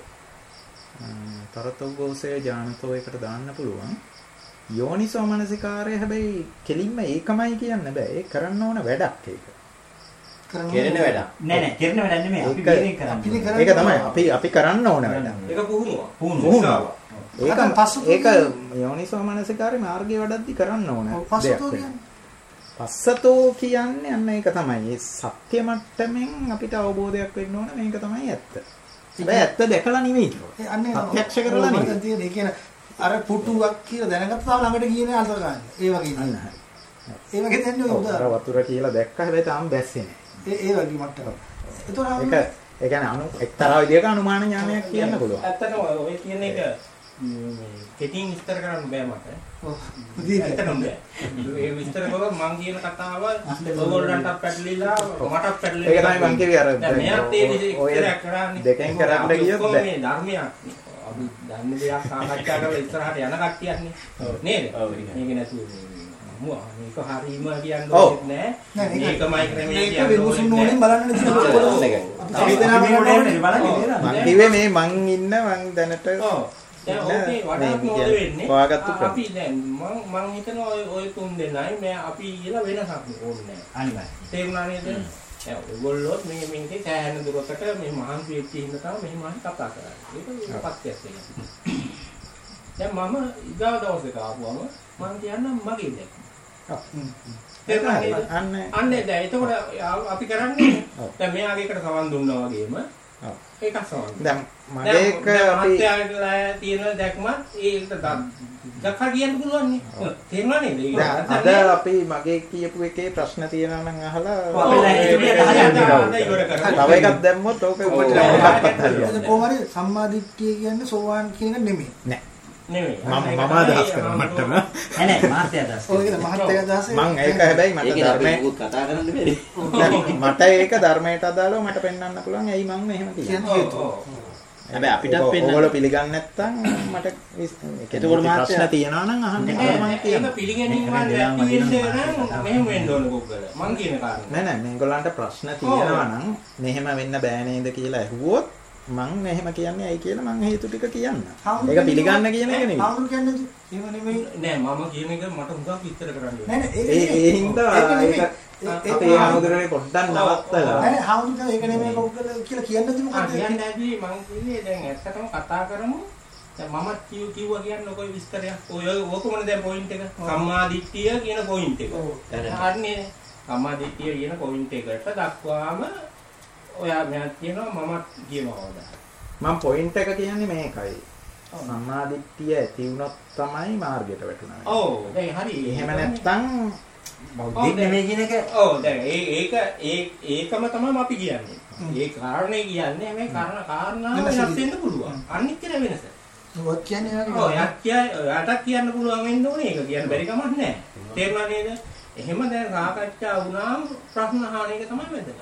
පරතෝ ගෝස්සිය ඥානතෝ එකට දාන්න පුළුවන්. යෝනිසෝමනසිකාරය හැබැයි කෙලින්ම ඒකමයි කියන්න බෑ. ඒ කරන්න ඕන වැඩක් ඒක. කෙරෙන වැඩක්. නෑ නෑ කෙරෙන වැඩක් නෙමෙයි අපි මේකෙන් කරන්නේ. ඒක තමයි අපි අපි කරන්න ඕන වැඩක්. ඒක පුහුණුව. පුහුණුව. ඒක ඒක යෝනිසෝමනසිකාරේ මාර්ගයේ වැඩද්දි කරන්න ඕන. පස්සතෝ කියන්නේ පස්සතෝ කියන්නේ අන්න ඒක තමයි. ඒ සත්‍ය මට්ටමින් අපිට අවබෝධයක් වෙන්න ඕන මේක තමයි ඇත්ත. හැබැයි ඇත්ත දැකලා නෙමෙයි. ඒ අන්නේ ප්‍රත්‍යක්ෂ කරලා නෙමෙයි. ඒ කියන්නේ අර පුටුවක් කියලා දැනගත්තා තාම ළඟට ගියේ නෑ අල්ල ගන්න. ඒ වගේ අන්න නේද? හරි. ඒ වගේ දෙන්නේ ඔව් අර වතුර කියලා දැක්ක හැබැයි තාම බැස්සේ නෑ. ඒ ඒ වගේ මට්ටමක්. ඒක ඒ කියන්නේ අනු එක්තරා විදියක අනුමාන ඥානයක් කියන්න පුළුවන්. ඇත්තටම ඔය කියන එක කෙටින් විස්තර කරන්න බෑ මට. ඔව්. ඇත්තටම බෑ. ඒ විස්තර කරොත් මං කියන කතාව ඔයගොල්ලන්ටත් පැටලිලා මටත් පැටලිලා. ඒක තමයි මං කිව්වේ අර මෙයාත් ඒ විස්තර කරන්නේ. දෙකෙන් කරන්න ගියොත් බෑ. මේ ධර්මයක් අපි දන්නේ දෙයක් සාකච්ඡා කරලා ඉස්සරහට යන කට්ටියක්නේ. නේද? මේක නැතුව මුවා මේක හරීම කියන්න ඕනේ නෑ. මේකමයි ක්‍රමයේ මේක කියන්න විමසුන් ඕනේ බලන්න ඕනේ. අපි දෙනා බලන්නේ මං කිව්වේ මේ මං ඉන්න මං දැනට ඔව්. දැන් ඕකේ වඩාත් මොකද වෙන්නේ? අපි දැන් මං මං හිතනවා ඔය ඔය තුන් දෙනයි මේ අපි කියලා වෙනසක් ඕනේ නෑ. අනිවාර්යයෙන්. තේරුණා නේද? දැන් ඔයගොල්ලෝ මේ මේකේ සෑහෙන දුරකට මේ මහන්සි වෙච්ච හින්දා තමයි මෙහෙම හරි කතා කරන්නේ. ඒක පත්‍යයක් වෙනවා. දැන් මම ඊගාව දවසක ආවම මං කියන්නම් මගේ දැක්ම. ඔව්. අන්නේ අන්නේ දැන් එතකොට අපි කරන්නේ දැන් මෙයාගේ එකට සවන් දුන්නා වගේම ඔව් ඒක සවන්. දැන් මගේ එක අපි මාත්‍යාගලා තියෙන දැක්මත් ඒකට දක්වා කියන්න පුළුවන් නේ. තේරුණා නේද? අද අපි මගේ කියපු එකේ ප්‍රශ්න තියෙනවා නම් අහලා තව එකක් දැම්මොත් ඕක උඩට එකක්වත් හරියන්නේ. කොහොමද සම්මාදිට්ඨිය කියන්නේ සෝවාන් කියන එක නෙමෙයි. නෑ. නෙමෙයි. මම මම අදහස් කරන මට්ටම. නෑ නෑ මාත්‍ය අදහස්. ඔය කියන මහත්ය අදහස මං ඒක හැබැයි මට ධර්මයේ කතා කරන්න බැරි. මට ඒක ධර්මයට අදාළව මට පෙන්වන්න පුළුවන්. ඇයි මං මෙහෙම කියන්නේ? හැබැයි අපිටත් පෙන්වන්න. ඔයගොල්ලෝ පිළිගන්නේ නැත්නම් මට එතකොට මාත්‍ය ප්‍රශ්න තියෙනවා නම් අහන්න මම ඒක කියනවා. පිළිගැනීම වල ඇක්ටිවේෂන් නම් මෙහෙම වෙන්න ඕන කොක්කල. මං කියන කාරණා. නෑ නෑ මේගොල්ලන්ට ප්‍රශ්න තියෙනවා නම් මෙහෙම වෙන්න බෑ නේද කියලා ඇහුවොත් මං මෙහෙම කියන්නේ ඇයි කියලා මං හේතු ටික කියන්න. ඒක පිළිගන්න කියන එක නෙමෙයි. ආවුරු කියන්නේ එහෙම නෙමෙයි. නෑ මම කියන එක මට හුඟක් විස්තර කරන්න ඕනේ. නෑ නෑ ඒ ඒ හින්දා ඒක අපේ ආමුදරේ පොඩ්ඩක් නවත්තලා. නෑ නෑ ආවුරු කියන්නේ ඒක නෙමෙයි කොක්කල කියලා කියන්නේ ආ මොකක්ද? කියන්නේ නැති මං කියන්නේ දැන් ඇත්තටම කතා කරමු. දැන් මම කිව් කිව්වා කියන්නේ ඔකයි විස්තරයක්. ඔය ඕකමනේ දැන් පොයින්ට් එක. සම්මාදිට්ඨිය කියන පොයින්ට් එක. හරිනේ. සම්මාදිට්ඨිය කියන පොයින්ට් එකට දක්වාම ඔයා මෙයා කියනවා මමත් කියනවා වඩා. මම පොයින්ට් එක කියන්නේ මේකයි. සම්මාදිට්ඨිය ඇති වුණොත් තමයි මාර්ගයට වැටුණා. ඔව් දැන් හරි. එහෙම නැත්නම් බෞද්ධ නෙමෙයි කියන එක. ඔව් දැන් ඒ ඒක ඒ ඒකම තමයි අපි කියන්නේ. ඒ කාරණේ කියන්නේ මේ කාරණා කාරණා වෙනස් වෙන්න පුළුවන්. අනිත් කියලා වෙනස. ඔත් කියන්නේ ඔව් යක් කියයි කියන්න පුළුවන් වෙන්න ඕනේ. ඒක කියන්න බැරි කමක් නැහැ. තේරුණා නේද? එහෙම දැන් සාකච්ඡා වුණාම ප්‍රශ්න අහන එක තමයි වැදගත්.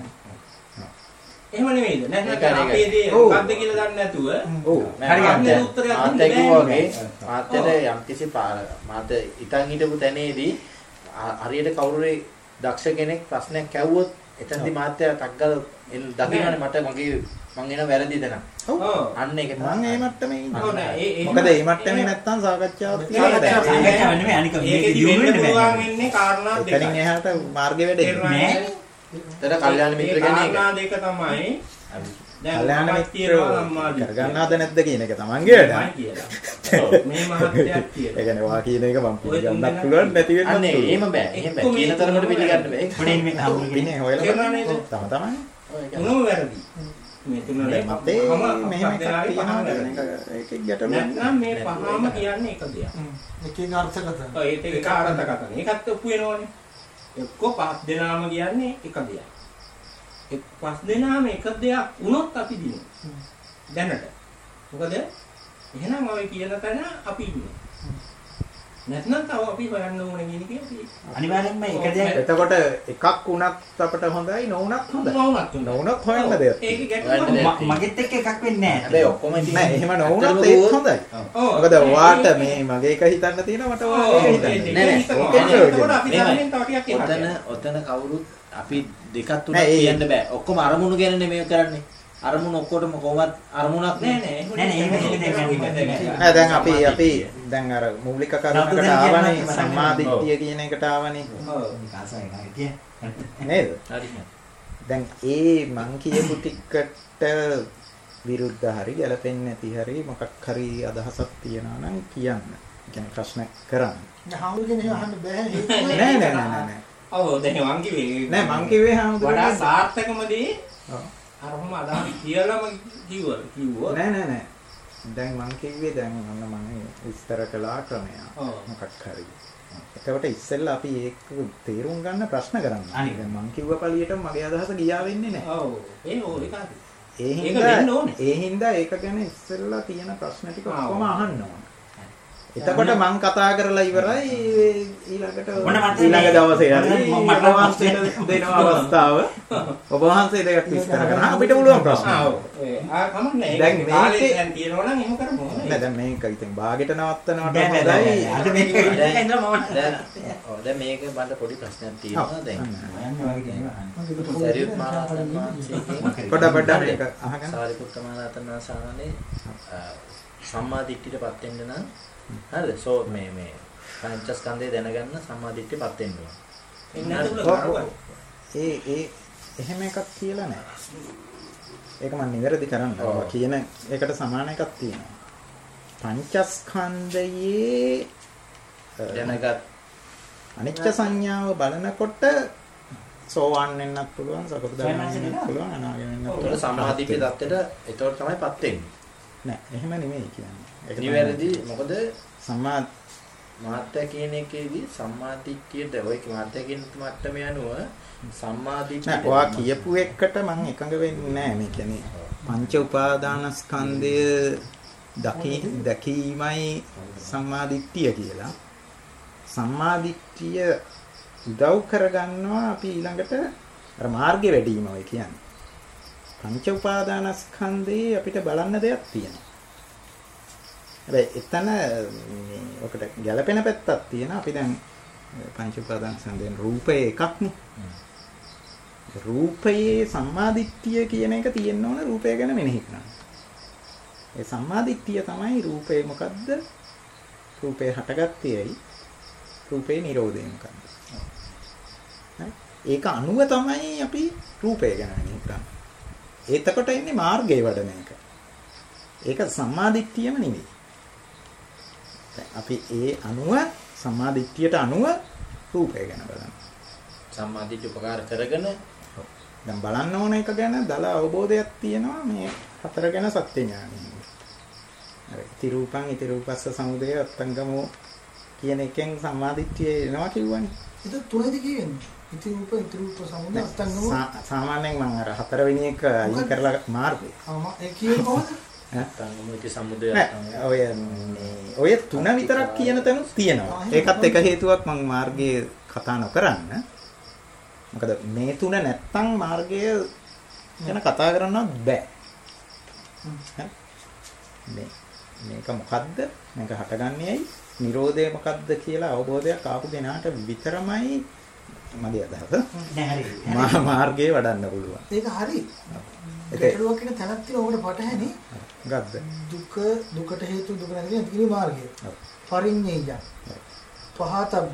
එහෙම නෙමෙයිද? නැත්නම් අපේ දේ මොකද්ද කියලා දන්නේ නැතුව ඔව් හරියට උත්තරයක් දෙන්න බෑ. මාත්‍යට යම්කිසි මාත් ඉතින් හිටපු තැනේදී හරියට කවුරුරේ දක්ෂ කෙනෙක් ප්‍රශ්නයක් ඇහුවොත් එතනදී මාත්‍ය ටක්ගල දකින්නනේ මට මගේ මං එන වැරදිද නම්. ඔව් අන්න ඒක මම මේ මට්ටමේ ඉන්නවා. ඔව් නෑ ඒ මොකද මේ මට්ටමේ නැත්තම් සාකච්ඡාවක් තියෙන්නේ නැහැ. සාකච්ඡාවක් නෙමෙයි අනික මේක දියුණු වෙන්න පුළුවන් බෑ. වෙන්නේ කාරණා දෙකයි. එතනින් එහාට මාර්ගෙ වැඩේ. නෑ. තර කල්යාණ මිත්‍ර කෙනෙක්. කාරණා දෙක තමයි කල්යාණ මමත් මිත්‍ර කියනවා සම්මාදිට්ඨිය. කරගන්නවද නැද්ද කියන එක තමන්ගේ වැඩ. මම කියලා. ඔව් මේ මහත්යක් කියලා. ඒ කියන්නේ වා කියන එක මම පිළිගන්නත් පුළුවන් නැති වෙන්නත් අනේ පුළුවන්. එහෙම බෑ. එහෙම බෑ. කියන තරමට පිළිගන්න බෑ. පොඩින් මේ හම්බුනේ. ඉන්නේ හොයලා තේරුණා නේද? තම තමයි. තුනම වැරදි. මේ තුන මේ මතේ මෙහෙම එකක් තියෙනවා ඒක ඒකේ ගැටලුවක් නැත්නම් මේ පහම කියන්නේ එක දෙයක්. එකේ අර්ථකථන. ඔය ඒක එක අර්ථකථන. ඒකත් ඔප්පු වෙනවනේ. එක්ක පහ දෙනාම කියන්නේ එක දෙයක්. එක් පස් දෙනාම එක දෙයක් වුණොත් අපි දිනුවා. දැනට. මොකද එහෙනම් ඔය කියන තැන අපි ඉන්නේ. නැත්නම් තව අපි හොයන්න ඕනේ කියන එක අපි අනිවාර්යෙන්ම එක දෙයක්. එතකොට එකක් වුණත් අපිට හොඳයි නොවුණත් හොඳයි. නොවුණත් නොවුණත් හොයන්න දෙයක්. ඒක ගැටලුවක් මගෙත් එක්ක එකක් වෙන්නේ නැහැ. හැබැයි ඔක්කොම නෑ එහෙම නොවුණත් ඒක හොඳයි. මොකද ඔයාට මේ මගේ එක හිතන්න තියෙනවා මට ඔයාට ඒක හිතන්න. නෑ ඒකෝට අපි දැනෙන් තව ටිකක් එහාට ඔතන ඔතන කවුරුත් අපි දෙකක් තුනක් කියන්න බෑ. ඔක්කොම අරමුණු ගැන නෙමෙයි කරන්නේ. අරමුණු ඔක්කොටම කොහොමද අරමුණක් නෑ නෑ නෑ නෑ එහෙම එහෙම නෑ දැන් අපි අපි දැන් අර මූලික කරුණකට ආවනේ සම්මාදිට්ඨිය කියන එකට ආවනේ. ඔව්. කාසයි නේද? නේද? හරි. දැන් ඒ මං කියපු ටිකට විරුද්ධ හරි ගැලපෙන්නේ නැති හරි මොකක් හරි අදහසක් තියනවා නම් කියන්න. කියන්නේ ප්‍රශ්න කරන්න. හාමුදුරනේ අහන්න බෑ නෑ නෑ නෑ නෑ. ඔව් දැන් මං කිව්වේ නෑ මං කිව්වේ හාමුදුරනේ වඩා සාර්ථකමදී ඔව්. අරම අදහස් කියලාම කිව්වා කිව්වා නෑ නෑ නෑ. දැන් මං කිව්වේ දැන් අන්න මම විස්තර කළා ක්‍රමය. ඔව්. මොකක් හරි. එතකොට ඉස්සෙල්ලා අපි ඒක තේරුම් ගන්න ප්‍රශ්න කරන්න. අනිත්. දැන් මං කිව්ව පළියට මගේ අදහස ගියා වෙන්නේ නෑ. ඔව් ඒ ඕ ඒක හරි. ඒ ඒක හින්දා වෙන්න ඕනේ. ඒ හින්දා ඒක ගැන ඉස්සෙල්ලා තියෙන ප්‍රශ්න ටික ආ, ඔක්කොම ඔව්. අහන්න ඕන. එතකොට මං කතා කරලා ඉවරයි ඊළඟට මොන මතේ ඊළඟ දවසේ හරි මම- මම- ඔබ වහන්සේට දෙන අවස්ථාව ඔබ වහන්සේ දෙයක් විස්තර කරන්න අපිට පුළුවන් ප්‍රශ්න. ආ ඔව්. ඒ ආ කමක් නෑ. දැන් ඒක මේකේ- කාලේ දැන් තියෙනවා නම් එහෙම කරමු. නෑ දැන් මේක ඉතින් භාගෙට නවත්තනවට නෑ නෑ නෑ. අද හොඳයි. මේක ඉඳලා මම දැන් ඔව් දැන් මේක මට පොඩි ප්‍රශ්නයක් තියෙනවා දැන්. යන්නේ වගේ කියනවා. සරියුත් මහරහතන් වහන්සේගෙන් පොඩ පොඩ මේක අහගන්න. සාරිපුත්ත මහරහතන් වහන්සේ සම්මා දිට්ඨියටපත් වෙන්න නම් හරිද? සෝ මේ මේ පංචස්කන්ධය දැනගන්න සම්මා දිට්ඨියටපත් වෙන්න ඕන. එන්න දුල ඔව්, කරවන්න. ඔව්. ඒ ඒ එහෙම එකක් කියලා නෑ. ඒක මම නිවැරදි කරන්න. ඔය කියන එකට සමාන එකක් තියෙනවා. පංචස්කන්ධයේ දැනගත් අනිච්ච සංඥාව බලනකොට සෝවාන් වෙන්නත් පුළුවන්, සකෘදාගාමී වෙන්නත් පුළුවන්, අනාගාමී වෙන්නත් ඒතකොට පුළුවන්. සම්මා දිට්ඨිය தත්ත්වයට ඒතකොට තමයිපත් වෙන්නේ. නෑ, එහෙම නෙමෙයි කියන්නේ. ඒක තමයි නිවැරදි මොකද සම්මා මාත්‍ය කියන එකේදී සම්මා දිට්ඨියට ඔය මාත්‍ය කියන මට්ටම යනුව සම්මා දිට්ඨිය නෑ, ඔයා කියපු එකට මම එකඟ වෙන්නේ නෑ. මේ කියන්නේ පංච උපාදානස්කන්ධය දකි දැකීමයි සම්මා දිට්ඨිය කියලා. සම්මා දිට්ඨිය උදව් කරගන්නවා අපි ඊළඟට අර මාර්ගෙ වැඩිම ඔය කියන්නේ. පංච උපාදානස්කන්ධේ අපිට බලන්න දෙයක් තියෙනවා. හැබැයි එතන මේ ඔකට ගැළපෙන පැත්තක් තියෙනවා. අපි දැන් පංච උපාදානස්කන්ධෙන් රූපය එකක්නේ. රූපයේ සම්මාදිට්ඨිය කියන එක තියෙන්න ඕන රූපය ගැන මෙනෙහි කරන්න. ඒ සම්මාදිට්ඨිය තමයි රූපේ මොකද්ද? රූපේ හටගත්තේයි රූපේ නිරෝධය මොකද්ද? ඒක අනුව තමයි අපි රූපය ගැන මෙනෙහි කරන්නේ. එතකොට එන්නේ මාර්ගයේ වඩන එක. ඒක සම්මාදිට්ඨියම නෙවෙයි. අපි ඒ අනුව සම්මාදිට්ඨියට අනුව රූපය ගැන බලන්න. සම්මා දිට්ඨිය උපකාර කරගෙන දැන් බලන්න ඕන එක ගැන දල අවබෝධයක් තියෙනවා මේ හතර ගැන සත්‍ය ඥානය. අර ඉති රූපං ඉති රූපස්ස සමුදය අත්තංගමෝ කියන එකෙන් සම්මාදිට්ඨිය එනවා කිව්වනේ. ඒක තුනේද කියන්නේ? ඉති රූප ඉති රූප සමුදය අත්ංගම. සාමාන්‍යයෙන් මම අර හතරවෙනි එක අයින් කරලා මාර්ගය. ආම ඒ කියන්නේ කොහොමද? අත්තංගමෝති සමුදය නෑ, ඔය මේ ඔය තුන විතරක් කියන තැනුත් තියෙනවා. ඒකත් එක හේතුවක් මම මාර්ගයේ කතා නොකරන්න. මොකද මේ තුන නැත්තම් මාර්ගය ගැන කතා කරන්නවත් බෑ. මේ මේක මොකද්ද? මේක හටගන්නේ ඇයි? නිරෝධය මොකද්ද කියලා අවබෝධයක් ආපු කෙනාට විතරමයි මගේ අදහස. නෑ හරි. මාර්ගයේ වඩන්න පුළුවන්. ඒක හරි. ඒක ගැටලුවක් කියන තැනක් තියෙන ඔකට පටහැනි ගද්ද. දුක දුකට හේතු දුක නැති කියන කිරි මාර්ගය. පරිඤ්ඤය. පහතබ්බ.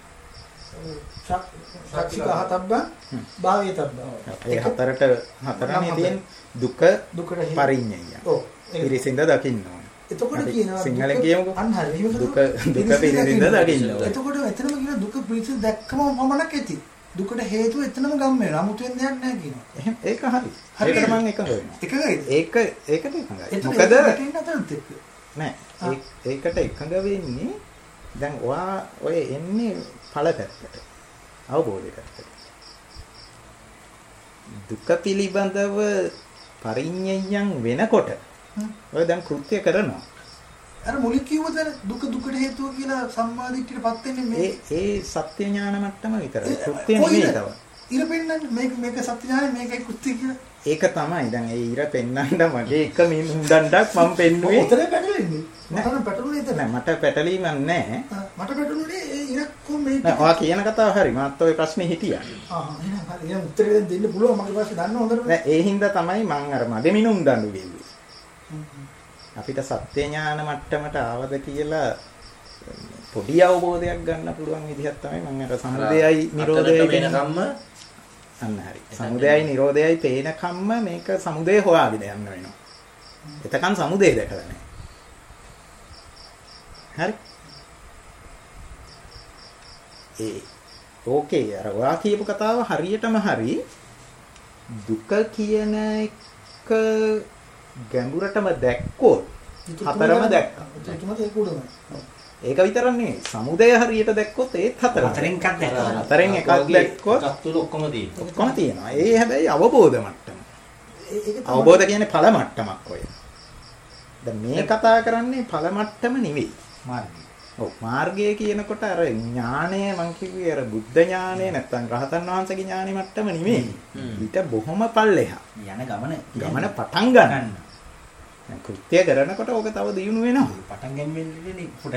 සක්ෂිකහතබ්බ භාවයතබ්බ. ඒ හතරට හතරනේ තියෙන දුක දුකට හේතු. පරිඤ්ඤය. ඔව්. පිරිසිඳ දකින්න ඕන. එතකොට කියනවා සිංහලෙන් කියමුකෝ. අන්න හරි. එහෙම දුක කරලා දුක පිරිසිඳ දකින්න ඕන. එතකොට එතනම කියන දුක පිළිසිඳ දැක්කම පමණක් ඇති. දුකට හේතුව එතනම ගම් වෙනවා. 아무තෙන් දෙයක් නැහැ කියනවා. එහෙනම් ඒක හරි. හරි. ඒකට මම එකඟ වෙනවා. එකගයිද? ඒක ඒකට එකඟයි. එතන මොකද ඒකට අතරත් එක්ක. නෑ ඒ- ඒකට එකඟ වෙන්නේ දැන් ඔයා ඔය එන්නේ ඵල පැත්තට. අවබෝධය පැත්තට. දුක පිළිබඳව පරිඤ්ඤයන් වෙනකොට ඔය දැන් කෘත්‍ය කරනවා. අර මුලින් කිව්වද දුක දුකට හේතුව කියලා සම්මාදිට්ඨියටපත් වෙන්නේ මේ ඒ ඒ සත්‍ය ඥාන මට්ටම විතරයි. කෘත්‍ය නෙවෙයි තව. ඉර පෙන්නන්නේ මේක මේක සත්‍ය ඥානෙ මේකයි කෘත්‍ය කියලා. ඒක තමයි. දැන් ඒ ඉර පෙන්නන්න මගේ එක මිනුන්දණ්ඩක් මම පෙන්නුවේ. උතරේ පැටලෙන්නේ. මට පැටලුනේ එතන. නෑ මට පැටලීමක් නෑ. මට පැටලුනේ ඒ ඉරක් කො මේක. නෑ ඔයා කියන කතාව හරි. මාත් ඔය ප්‍රශ්නේ හිටියා. ආ එහෙනම් හරි. එහෙනම් උත්තරේ දැන් දෙන්න පුළුවන් මගේ ප්‍රශ්නේ දන්න හොඳට. නෑ ඒ හින්දා තමයි මම අර මගේ මිනුන්දණ්ඩු ගෙව්වේ. අපිට සත්‍ය ඥාන මට්ටමට ආවද කියලා පොඩි අවබෝධයක් ගන්න පුළුවන් විදිහක් තමයි මම අර සමුදයයි නිරෝධයයි වෙනකම්ම අන්න හරි. සමුදයයි නිරෝධයයි පේනකම්ම මේක සමුදය හොයාගෙන යන්න වෙනවා. එතකන් සමුදය දැකලා නැහැ. හරි. ඒ ඕකේ අර ඔයා කියපු කතාව හරියටම හරි. දුක කියන එක ගැඹුරටම දැක්කොත් හතරම දැක්කා. ඒක විතරක් නෙවෙයි. සමුදය හරියට දැක්කොත් ඒත් හතර. හතරෙන් එකක් දැක්කා. හතරෙන් එකක් දැක්කොත් සත්තුල ඔක්කොම තියෙනවා. ඔක්කොම තියෙනවා. ඒ හැබැයි අවබෝධ මට්ටම. අවබෝධ කියන්නේ ඵල මට්ටමක් ඔය. දැන් මේ කතා කරන්නේ ඵල මට්ටම නෙවෙයි. මාර්ගය. ඔව් මාර්ගය කියනකොට අර ඥානය මං කිව්වේ අර බුද්ධ ඥානය නැත්නම් රහතන් වහන්සේගේ ඥානෙ මට්ටම නෙවෙයි. ඊට බොහොම පල්ලෙහා. යන ගමන ගමන පටන් ගන්න. කෘත්‍ය කරනකොට ඕක තව දියුණු වෙනවා. පටන් ගැනීමෙන්නේ පොඩ.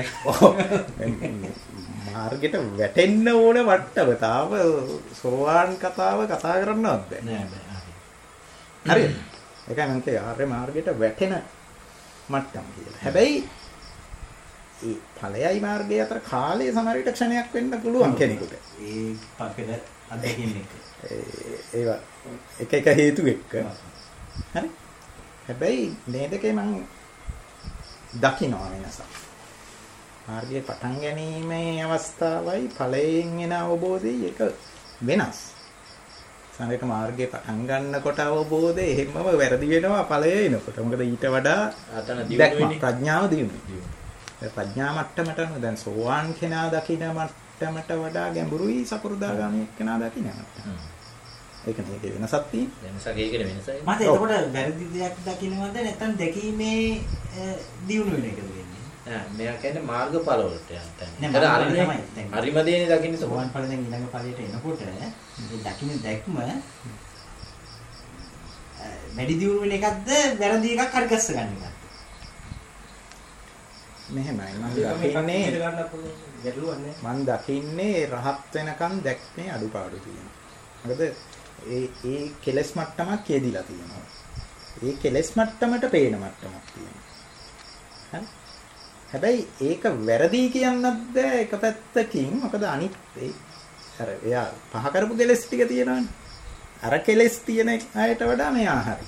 මාර්ගෙට වැටෙන්න ඕන මට්ටම. තාම සෝවාන් කතාව කතා කරන්නවත් බෑ. නෑ බෑ. හරිද? ඒකයි මම කියේ ආර්ය මාර්ගයට වැටෙන මට්ටම කියලා. හැබැයි ඒ ඵලයයි මාර්ගය අතර කාලය සමහර විට ක්ෂණයක් වෙන්න පුළුවන් කෙනෙකුට. ඒ පකල අධ්‍යයනය එක. ඒවා එක එක හේතු එක්ක. හරි? හැබැයි මේ දෙකේ මම දකින්නවා වෙනසක්. මාර්ගයේ පටන් ගැනීමේ අවස්ථාවයි ඵලයෙන් එන අවබෝධයයි එක වෙනස්. සමහරවිට මාර්ගයේ පටන් ගන්නකොට අවබෝධය එහෙමම වැරදි වෙනවා ඵලය එනකොට. මොකද ඊට වඩා අතන දියුණු වෙන්නේ ප්‍රඥාව දියුණු. ප්‍රඥා මට්ටමට අනුව දැන් සෝවාන් කෙනා දකින මට්ටමට වඩා ගැඹුරුයි සකෘදාගාමී කෙනා දකින මට්ටම. ඒක නේ වෙනසක් තියෙන්නේ. වෙනසක් ඒකනේ වෙනසයි. මට එතකොට වැරදි දෙයක් දකින්නවද නැත්නම් දැකීමේ දියුණු වෙන එකද වෙන්නේ? නෑ මෙයා කියන්නේ මාර්ගඵල වලට යන්න. නෑ අර අරිමේ අරිම දෙන්නේ දකින්නේ සෝවාන් ඵල දැන් ඊළඟ ඵලයට එනකොට මේ දකින්න දැක්ම වැඩි දියුණු වෙන එකක්ද වැරදි එකක් හරි ගස්ස ගන්න එකක්ද? මෙහෙමයි මම දකින්නේ මම දකින්නේ රහත් වෙනකන් දැක්මේ අඩුපාඩු තියෙනවා. මොකද ඒ ඒ කෙලස් මට්ටමක් කියදිලා තියෙනවා. ඒ කෙලස් මට්ටමට පේන මට්ටමක් තියෙනවා. හරි? හැබැයි ඒක වැරදි කියන්නත් බෑ එක පැත්තකින්. මොකද අනිත් ඒ අර එයා පහ කරපු කෙලස් ටික තියෙනවනේ. අර කෙලස් තියෙන අයට වඩා මෙයා හරි.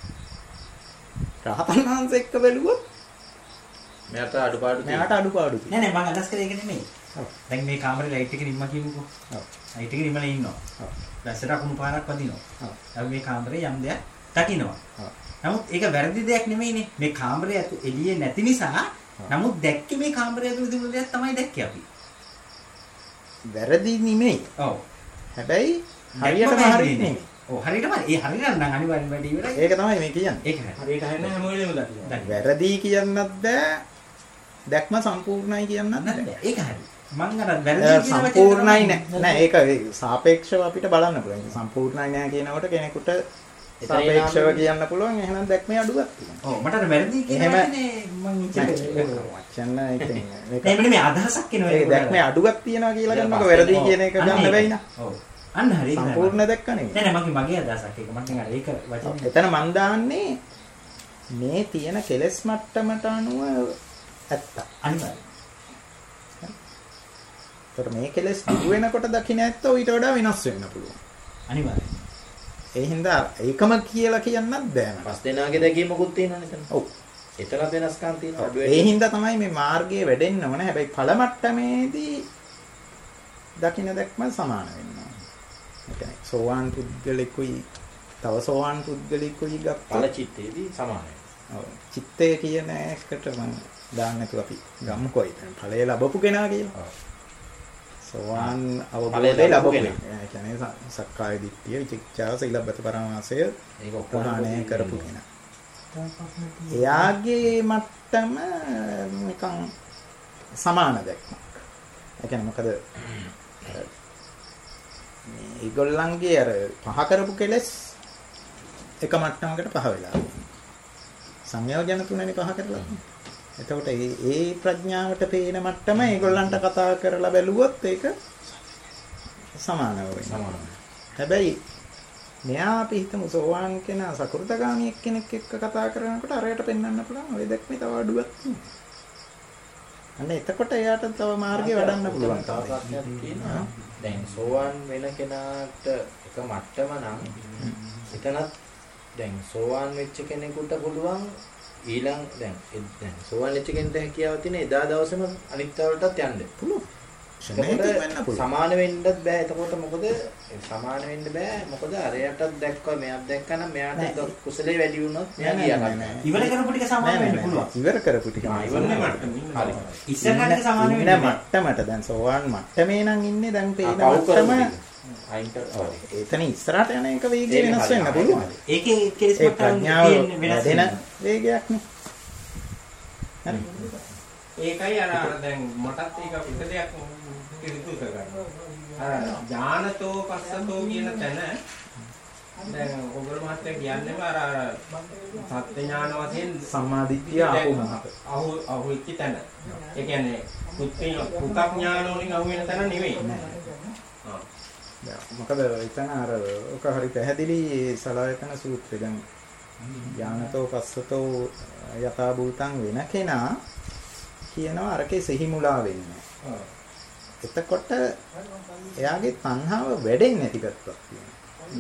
රහතන් වහන්සේ එක්ක බැලුවොත් මෙයාට අඩුපාඩු මෙයාට අඩුපාඩු නෑ නෑ මම අදහස් කරේ ඒක නෙමෙයි. දැන් මේ කාමරේ ලයිට් එකේ නිම්ම කියමුකෝ. ඔව්. ලයිට් එකේ නිම්මනේ ඉන්නවා. ඔව්. දැසට අකුණු පාරක් වදිනවා. ඔව්. අපි මේ කාමරේ යම් දෙයක් දකින්නවා. ඔව්. නමුත් ඒක වැරදි දෙයක් නෙමෙයිනේ. මේ කාමරේ ඇතු එළියේ නැති නිසා නමුත් දැක්කේ මේ කාමරේ ඇතුළේ තිබුණ දෙයක් තමයි දැක්කේ අපි. වැරදි නෙමෙයි. ඔව්. හැබැයි හරියටම හරි නෙමෙයි. ඔව් හරියටම ඒ හරියට නම් අනිවාර්යෙන් වැඩි ඉවරයි. ඒක තමයි මේ කියන්නේ. ඒක හරි. හරියට හරියන්නේ හැම වෙලේම දකින්න. වැරදි කියන්නත් බෑ. දැක්ම සම්පූර්ණයි කියන්නත් බෑ. ඒක හරි. මං අර වැරදි කියන වචනේ සම්පූර්ණයි නෑ. නෑ ඒක සාපේක්ෂව අපිට බලන්න පුළුවන්. සම්පූර්ණයි නෑ කියනකොට කෙනෙකුට සාපේක්ෂව කියන්න පුළුවන්. එහෙනම් දැක්මේ අඩුවක් තියෙනවා. ඔව් මට අර වැරදි කියන වචනේ මං ඉච්චේ වචන ඉතින් මේක නේ මේ අදහසක් එනවා ඒක දැක්මේ අඩුවක් තියෙනවා කියලා ගන්නකො වැරදි කියන එක ගන්න බැයි නා. ඔව්. අන්න හරි. සම්පූර්ණ දැක්ක නෙමෙයි. නෑ නෑ මගේ මගේ අදහසක් ඒක මට අර ඒක වචනේ. එතන මන් දාන්නේ මේ තියෙන කෙලස් මට්ටමට අනුව ඇත්ත. අනිවාර්යයෙන්. ඒකට මේ කෙලස් දුරු වෙනකොට දකින්න ඇත්ත ඊට වඩා වෙනස් වෙන්න පුළුවන්. අනිවාර්යයෙන්. ඒ හින්දා ඒකම කියලා කියන්නත් බෑ මට. පස් දෙනාගේ දැකීමකුත් තියෙනවනේ එතන. ඔව්. එතන වෙනස්කම් තියෙනවා. ඒ හින්දා තමයි මේ මාර්ගයේ වැඩෙන්න ඕන. හැබැයි ඵල මට්ටමේදී දකින්න දැක්ම සමාන වෙනවා. ඒ කියන්නේ සෝවාන් පුද්ගලිකුයි තව සෝවාන් පුද්ගලිකුයි ගත්තා. ඵල චිත්තේදී සමානයි. ඔව්. චිත්තය කියන එකට මම දාන්න නැතුව අපි ගමුකෝ ඉතින් ඵලය ලැබපු කෙනා කියලා. ඔව්. සෝවාන් අවබෝධය ලැබුවා. ඒ කියන්නේ සක්කාය දිට්ඨිය, විචිකිච්ඡාව, සීලබ්බත පරමාසය ඒක ප්‍රහාණය කරපු කෙනා. එයාගේ මට්ටම නිකන් සමාන දැක්මක්. ඒ කියන්නේ මොකද මේ ඒගොල්ලන්ගේ අර පහ කරපු කෙලස් එක මට්ටමකට පහ වෙලා. සංයෝජන තුනනේ පහ කරලා. එතකොට ඒ ඒ ප්‍රඥාවට පේන මට්ටම ඒගොල්ලන්ට කතා කරලා බැලුවොත් ඒක සමානව වෙනවා. හැබැයි මෙයා අපි හිතමු සෝවාන් කෙනා සකෘතගාමී කෙනෙක් එක්ක කතා කරනකොට අරයට පෙන්වන්න පුළුවන් ඔය දැක්මේ තව අඩුවක් තියෙනවා. අන්න එතකොට එයාට තව මාර්ගේ වඩන්න පුළුවන්. දැන් සෝවාන් වෙන කෙනාට එක මට්ටම නම් එතනත් දැන් සෝවාන් වෙච්ච කෙනෙකුට පුළුවන් ඊළඟ දැන් දැන් සෝවාන් වෙච්ච කෙනෙක්ට හැකියාව තියෙන එදා දවසේම අනිත් වලටත් යන්න පුළුවන්. සමාන වෙන්නත් බෑ. එතකොට මොකද සමාන වෙන්න බෑ. මොකද අරයටත් දැක්කා මෙයාත් දැක්කා නම් මෙයාට කුසලයේ වැඩි වුණොත් මෙයා ගියා. ඉවර කරපු ටික සමාන වෙන්න පුළුවන්. ඉවර කරපු ටික ඉවරනේ මට්ටම. හරි. ඉස්සරහට සමාන වෙන්න නෑ මට්ටමට දැන් සෝවාන් මට්ටමේ නම් ඉන්නේ දැන් පේන මට්ටම අයින්ට එතන ඉස්සරහට යන එක වේගය වෙනස් වෙන්න පුළුවන්. ඒකේ කෙලස් මට්ටම තියෙන වෙනස් වෙන වේගයක් නේ. හරි. ඒකයි අර දැන් මටත් ඒක එක දෙයක් පිළිතුරු කරගන්න. අර ඥානතෝ පස්සතෝ කියන තැන දැන් ඔගොල්ලෝ මාත්‍ය කියන්නේම අර අර සත්‍ය ඥාන වශයෙන් සම්මාදිට්ඨිය ආපුමහත. අහු අහු වෙච්ච තැන. ඒ කියන්නේ පුත්තිය පුතක් ඥාන වලින් අහු වෙන තැන නෙවෙයි. ආ. මොකද එතන අර ඔක හරි පැහැදිලි සලයතන සූත්‍රය දැන් ඥානතෝ පස්සතෝ යථා භූතං වෙන කෙනා කියනවා අරකේ සිහි මුලා වෙන්නේ. ආ. එතකොට එයාගේ තණ්හාව වැඩෙන්නේ නැති ගැටයක් තියෙනවා.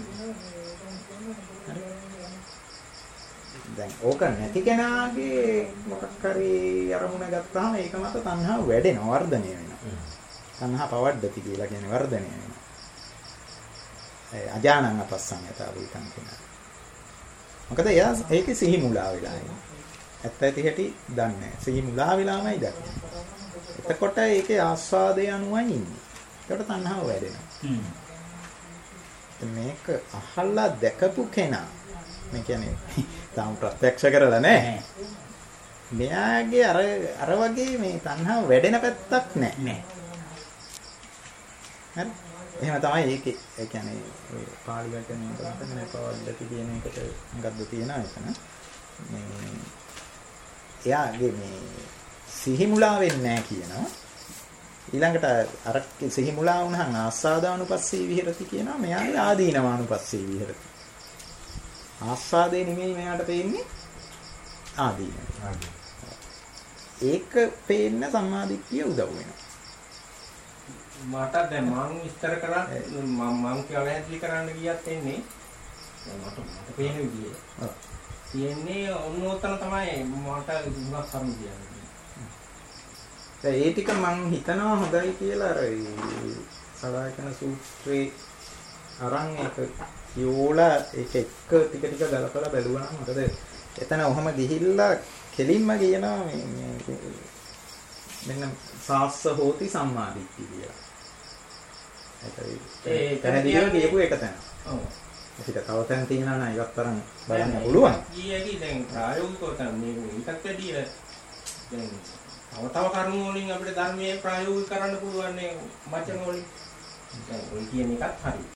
දැන් ඕක නැති කෙනාගේ මොකක් හරි අරමුණ ගත්තාම ඒක මත තණ්හාව වැඩෙනවා, වර්ධනය වෙනවා. තණ්හා පවද්දති කියලා කියන්නේ වර්ධනය වෙනවා. ඒ අජානං අපස්සං යථා භූතං කියනවා. මොකද එයා ඒකේ සිහි මුලා වෙලා ඉන්නේ. ඇත්ත ඇති හැටි දන්නේ නැහැ. සිහි මුලා වෙලාමයි දන්නේ. එතකොට ඒකේ ආස්වාදයේ අනුවයි ඉන්නේ. ඒකට තණ්හාව වැඩෙනවා. හ්ම්. මේක අහලා දැකපු කෙනා මේ කියන්නේ තාම ප්‍රත්‍යක්ෂ කරලා නැහැ. මෙයාගේ අර අර වගේ මේ තණ්හාව වැඩෙන පැත්තක් නැහැ. නැහැ. හරි. එහෙම තමයි ඒකේ ඒ කියන්නේ ඔය පාලි වචනේ තමයි පවද්දති කියන එකට ගද්ද තියෙනවා එතන. මේ එයාගේ මේ සිහි මුලා වෙන්නේ නැහැ කියනවා. ඊළඟට අර සිහි මුලා වුණාම ආස්වාදානුපස්සී විහෙරති කියනවා. මෙයාගේ ආදීනවානුපස්සී විහෙරති. ආස්වාදේ නෙමෙයි මෙයාට පේන්නේ ආදීන. ඒක පේන්න සම්මාදිට්ඨිය උදව් වෙනවා. මට දැන් මම විස්තර කරා මම මම කියලා පැහැදිලි කරන්න ගියත් එන්නේ මට මට පේන විදිය. ඔව්. තියෙන්නේ ඔන්නෝතන තමයි මට දුන්නක් කරුණු කියන්නේ. ඒ ටික මම හිතනවා හොඳයි කියලා අර සලායතන සූත්‍රේ අරන් එක කියෝලා ඒක එක ටික ටික ගලපලා බැලුවා නම් මොකද එතන ඔහම ගිහිල්ලා කෙලින්ම කියනවා මේ මෙන්න සාස්ස හෝති සම්මාදිට්ඨිය කියලා. ඒකයි පැහැදිලිව කියපු එක තැන. ඔව්. අපිට තව තැන් තියෙනවා නම් ඒවත් තරම් බලන්න පුළුවන්. ඊයේදී දැන් ප්‍රායෝගිකව තමයි මේකත් වැඩි දැන් තව තව කරුණු වලින් අපිට ධර්මයේ ප්‍රායෝගික කරන්න පුළුවන් නේ වචන වලින්. දැන් ඔය කියන එකත් හරි.